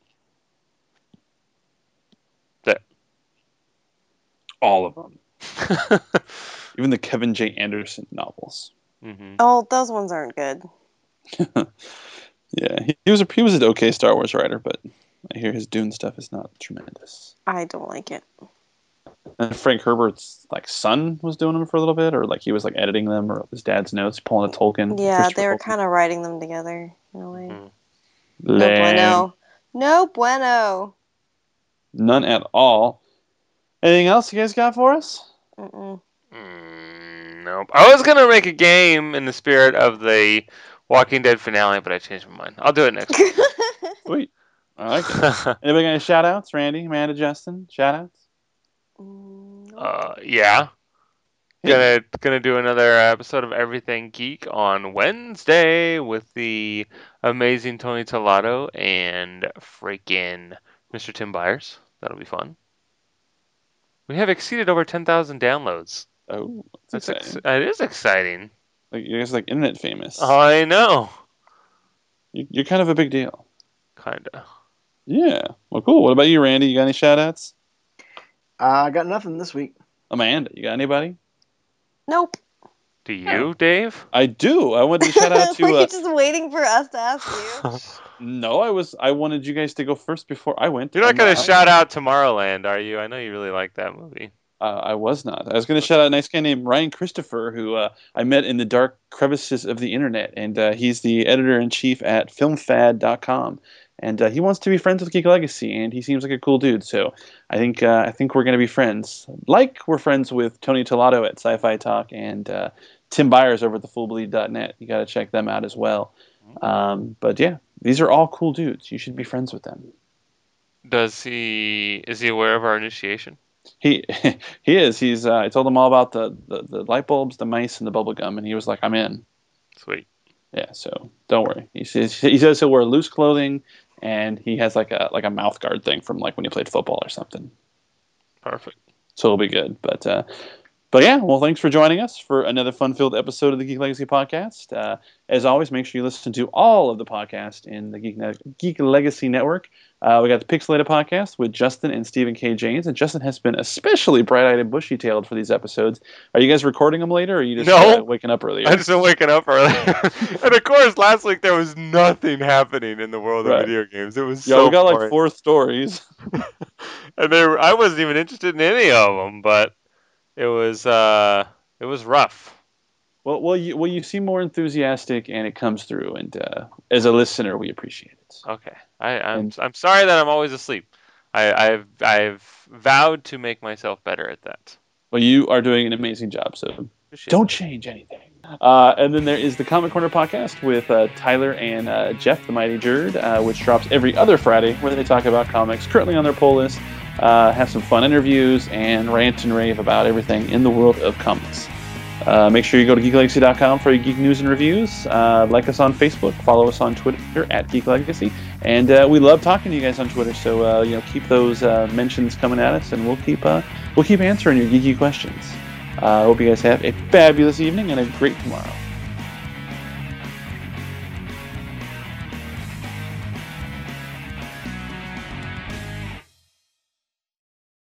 All of them. Even the Kevin J. Anderson novels. Hmm. Oh, those ones aren't good. Yeah, he was an okay Star Wars writer, but I hear his Dune stuff is not tremendous. I don't like it. And Frank Herbert's son was doing them for a little bit, or he was editing them, or his dad's notes, pulling a Tolkien. Yeah, they were kind of writing them together in a way. Mhm. No Lame. bueno. No bueno. None at all. Anything else you guys got for us? Mm-mm. Nope. I was gonna make a game in the spirit of the Walking Dead finale, but I changed my mind. I'll do it next week. Sweet. I like it. Anybody got any shout-outs? Randy, Amanda, Justin? Shout-outs? Yeah. Gonna do another episode of Everything Geek on Wednesday with the amazing Tony Tolato and freaking Mr. Tim Byers. That'll be fun. We have exceeded over 10,000 downloads. Oh, that's exciting. It is exciting. You guys are internet famous. I know. You're kind of a big deal. Kinda. Yeah. Well, cool. What about you, Randy? You got any shout-outs? I got nothing this week. Amanda, you got anybody? Nope. Do you, Dave? I do. I wanted to shout out to. Were you just waiting for us to ask you? No, I wanted you guys to go first before I went. You're not I'm gonna shout out Tomorrowland, are you? I know you really like that movie. I was not. I was going to shout out a nice guy named Ryan Christopher, who I met in the dark crevices of the internet, and he's the editor-in-chief at filmfad.com. And he wants to be friends with Geek Legacy, and he seems like a cool dude. So I think we're going to be friends. Like we're friends with Tony Tolato at Sci-Fi Talk and Tim Byers over at thefullbleed.net. You got to check them out as well. But yeah, these are all cool dudes. You should be friends with them. Is he aware of our initiation? He is. I told him all about the light bulbs, the mice, and the bubble gum, and he was like, "I'm in." Sweet. Yeah. So don't worry. He says he'll wear loose clothing, and he has like a mouth guard thing from like when he played football or something. Perfect. So it'll be good. But yeah, well, thanks for joining us for another fun-filled episode of the Geek Legacy podcast. As always, make sure you listen to all of the podcasts in the Geek Legacy Network. We got the Pixelated podcast with Justin and Stephen K. James, and Justin has been especially bright-eyed and bushy-tailed for these episodes. Are you guys recording them later, or are you just waking up earlier? I'm still waking up earlier. And of course, last week there was nothing happening in the world of video games. It was so we got boring. like 4 stories. And I wasn't even interested in any of them, but it was rough. Well, you seem more enthusiastic, and it comes through. And as a listener, we appreciate it. Okay, I'm sorry that I'm always asleep. I've vowed to make myself better at that. Well, you are doing an amazing job, so don't change anything. And then there is the Comic Corner podcast with Tyler and Jeff, the Mighty Jerd, which drops every other Friday, where they talk about comics currently on their pull list, have some fun interviews, and rant and rave about everything in the world of comics. Make sure you go to geeklegacy.com for your geek news and reviews. Like us on Facebook, follow us on Twitter at Geek Legacy, and we love talking to you guys on Twitter. So keep those mentions coming at us, and we'll keep answering your geeky questions. I hope you guys have a fabulous evening and a great tomorrow.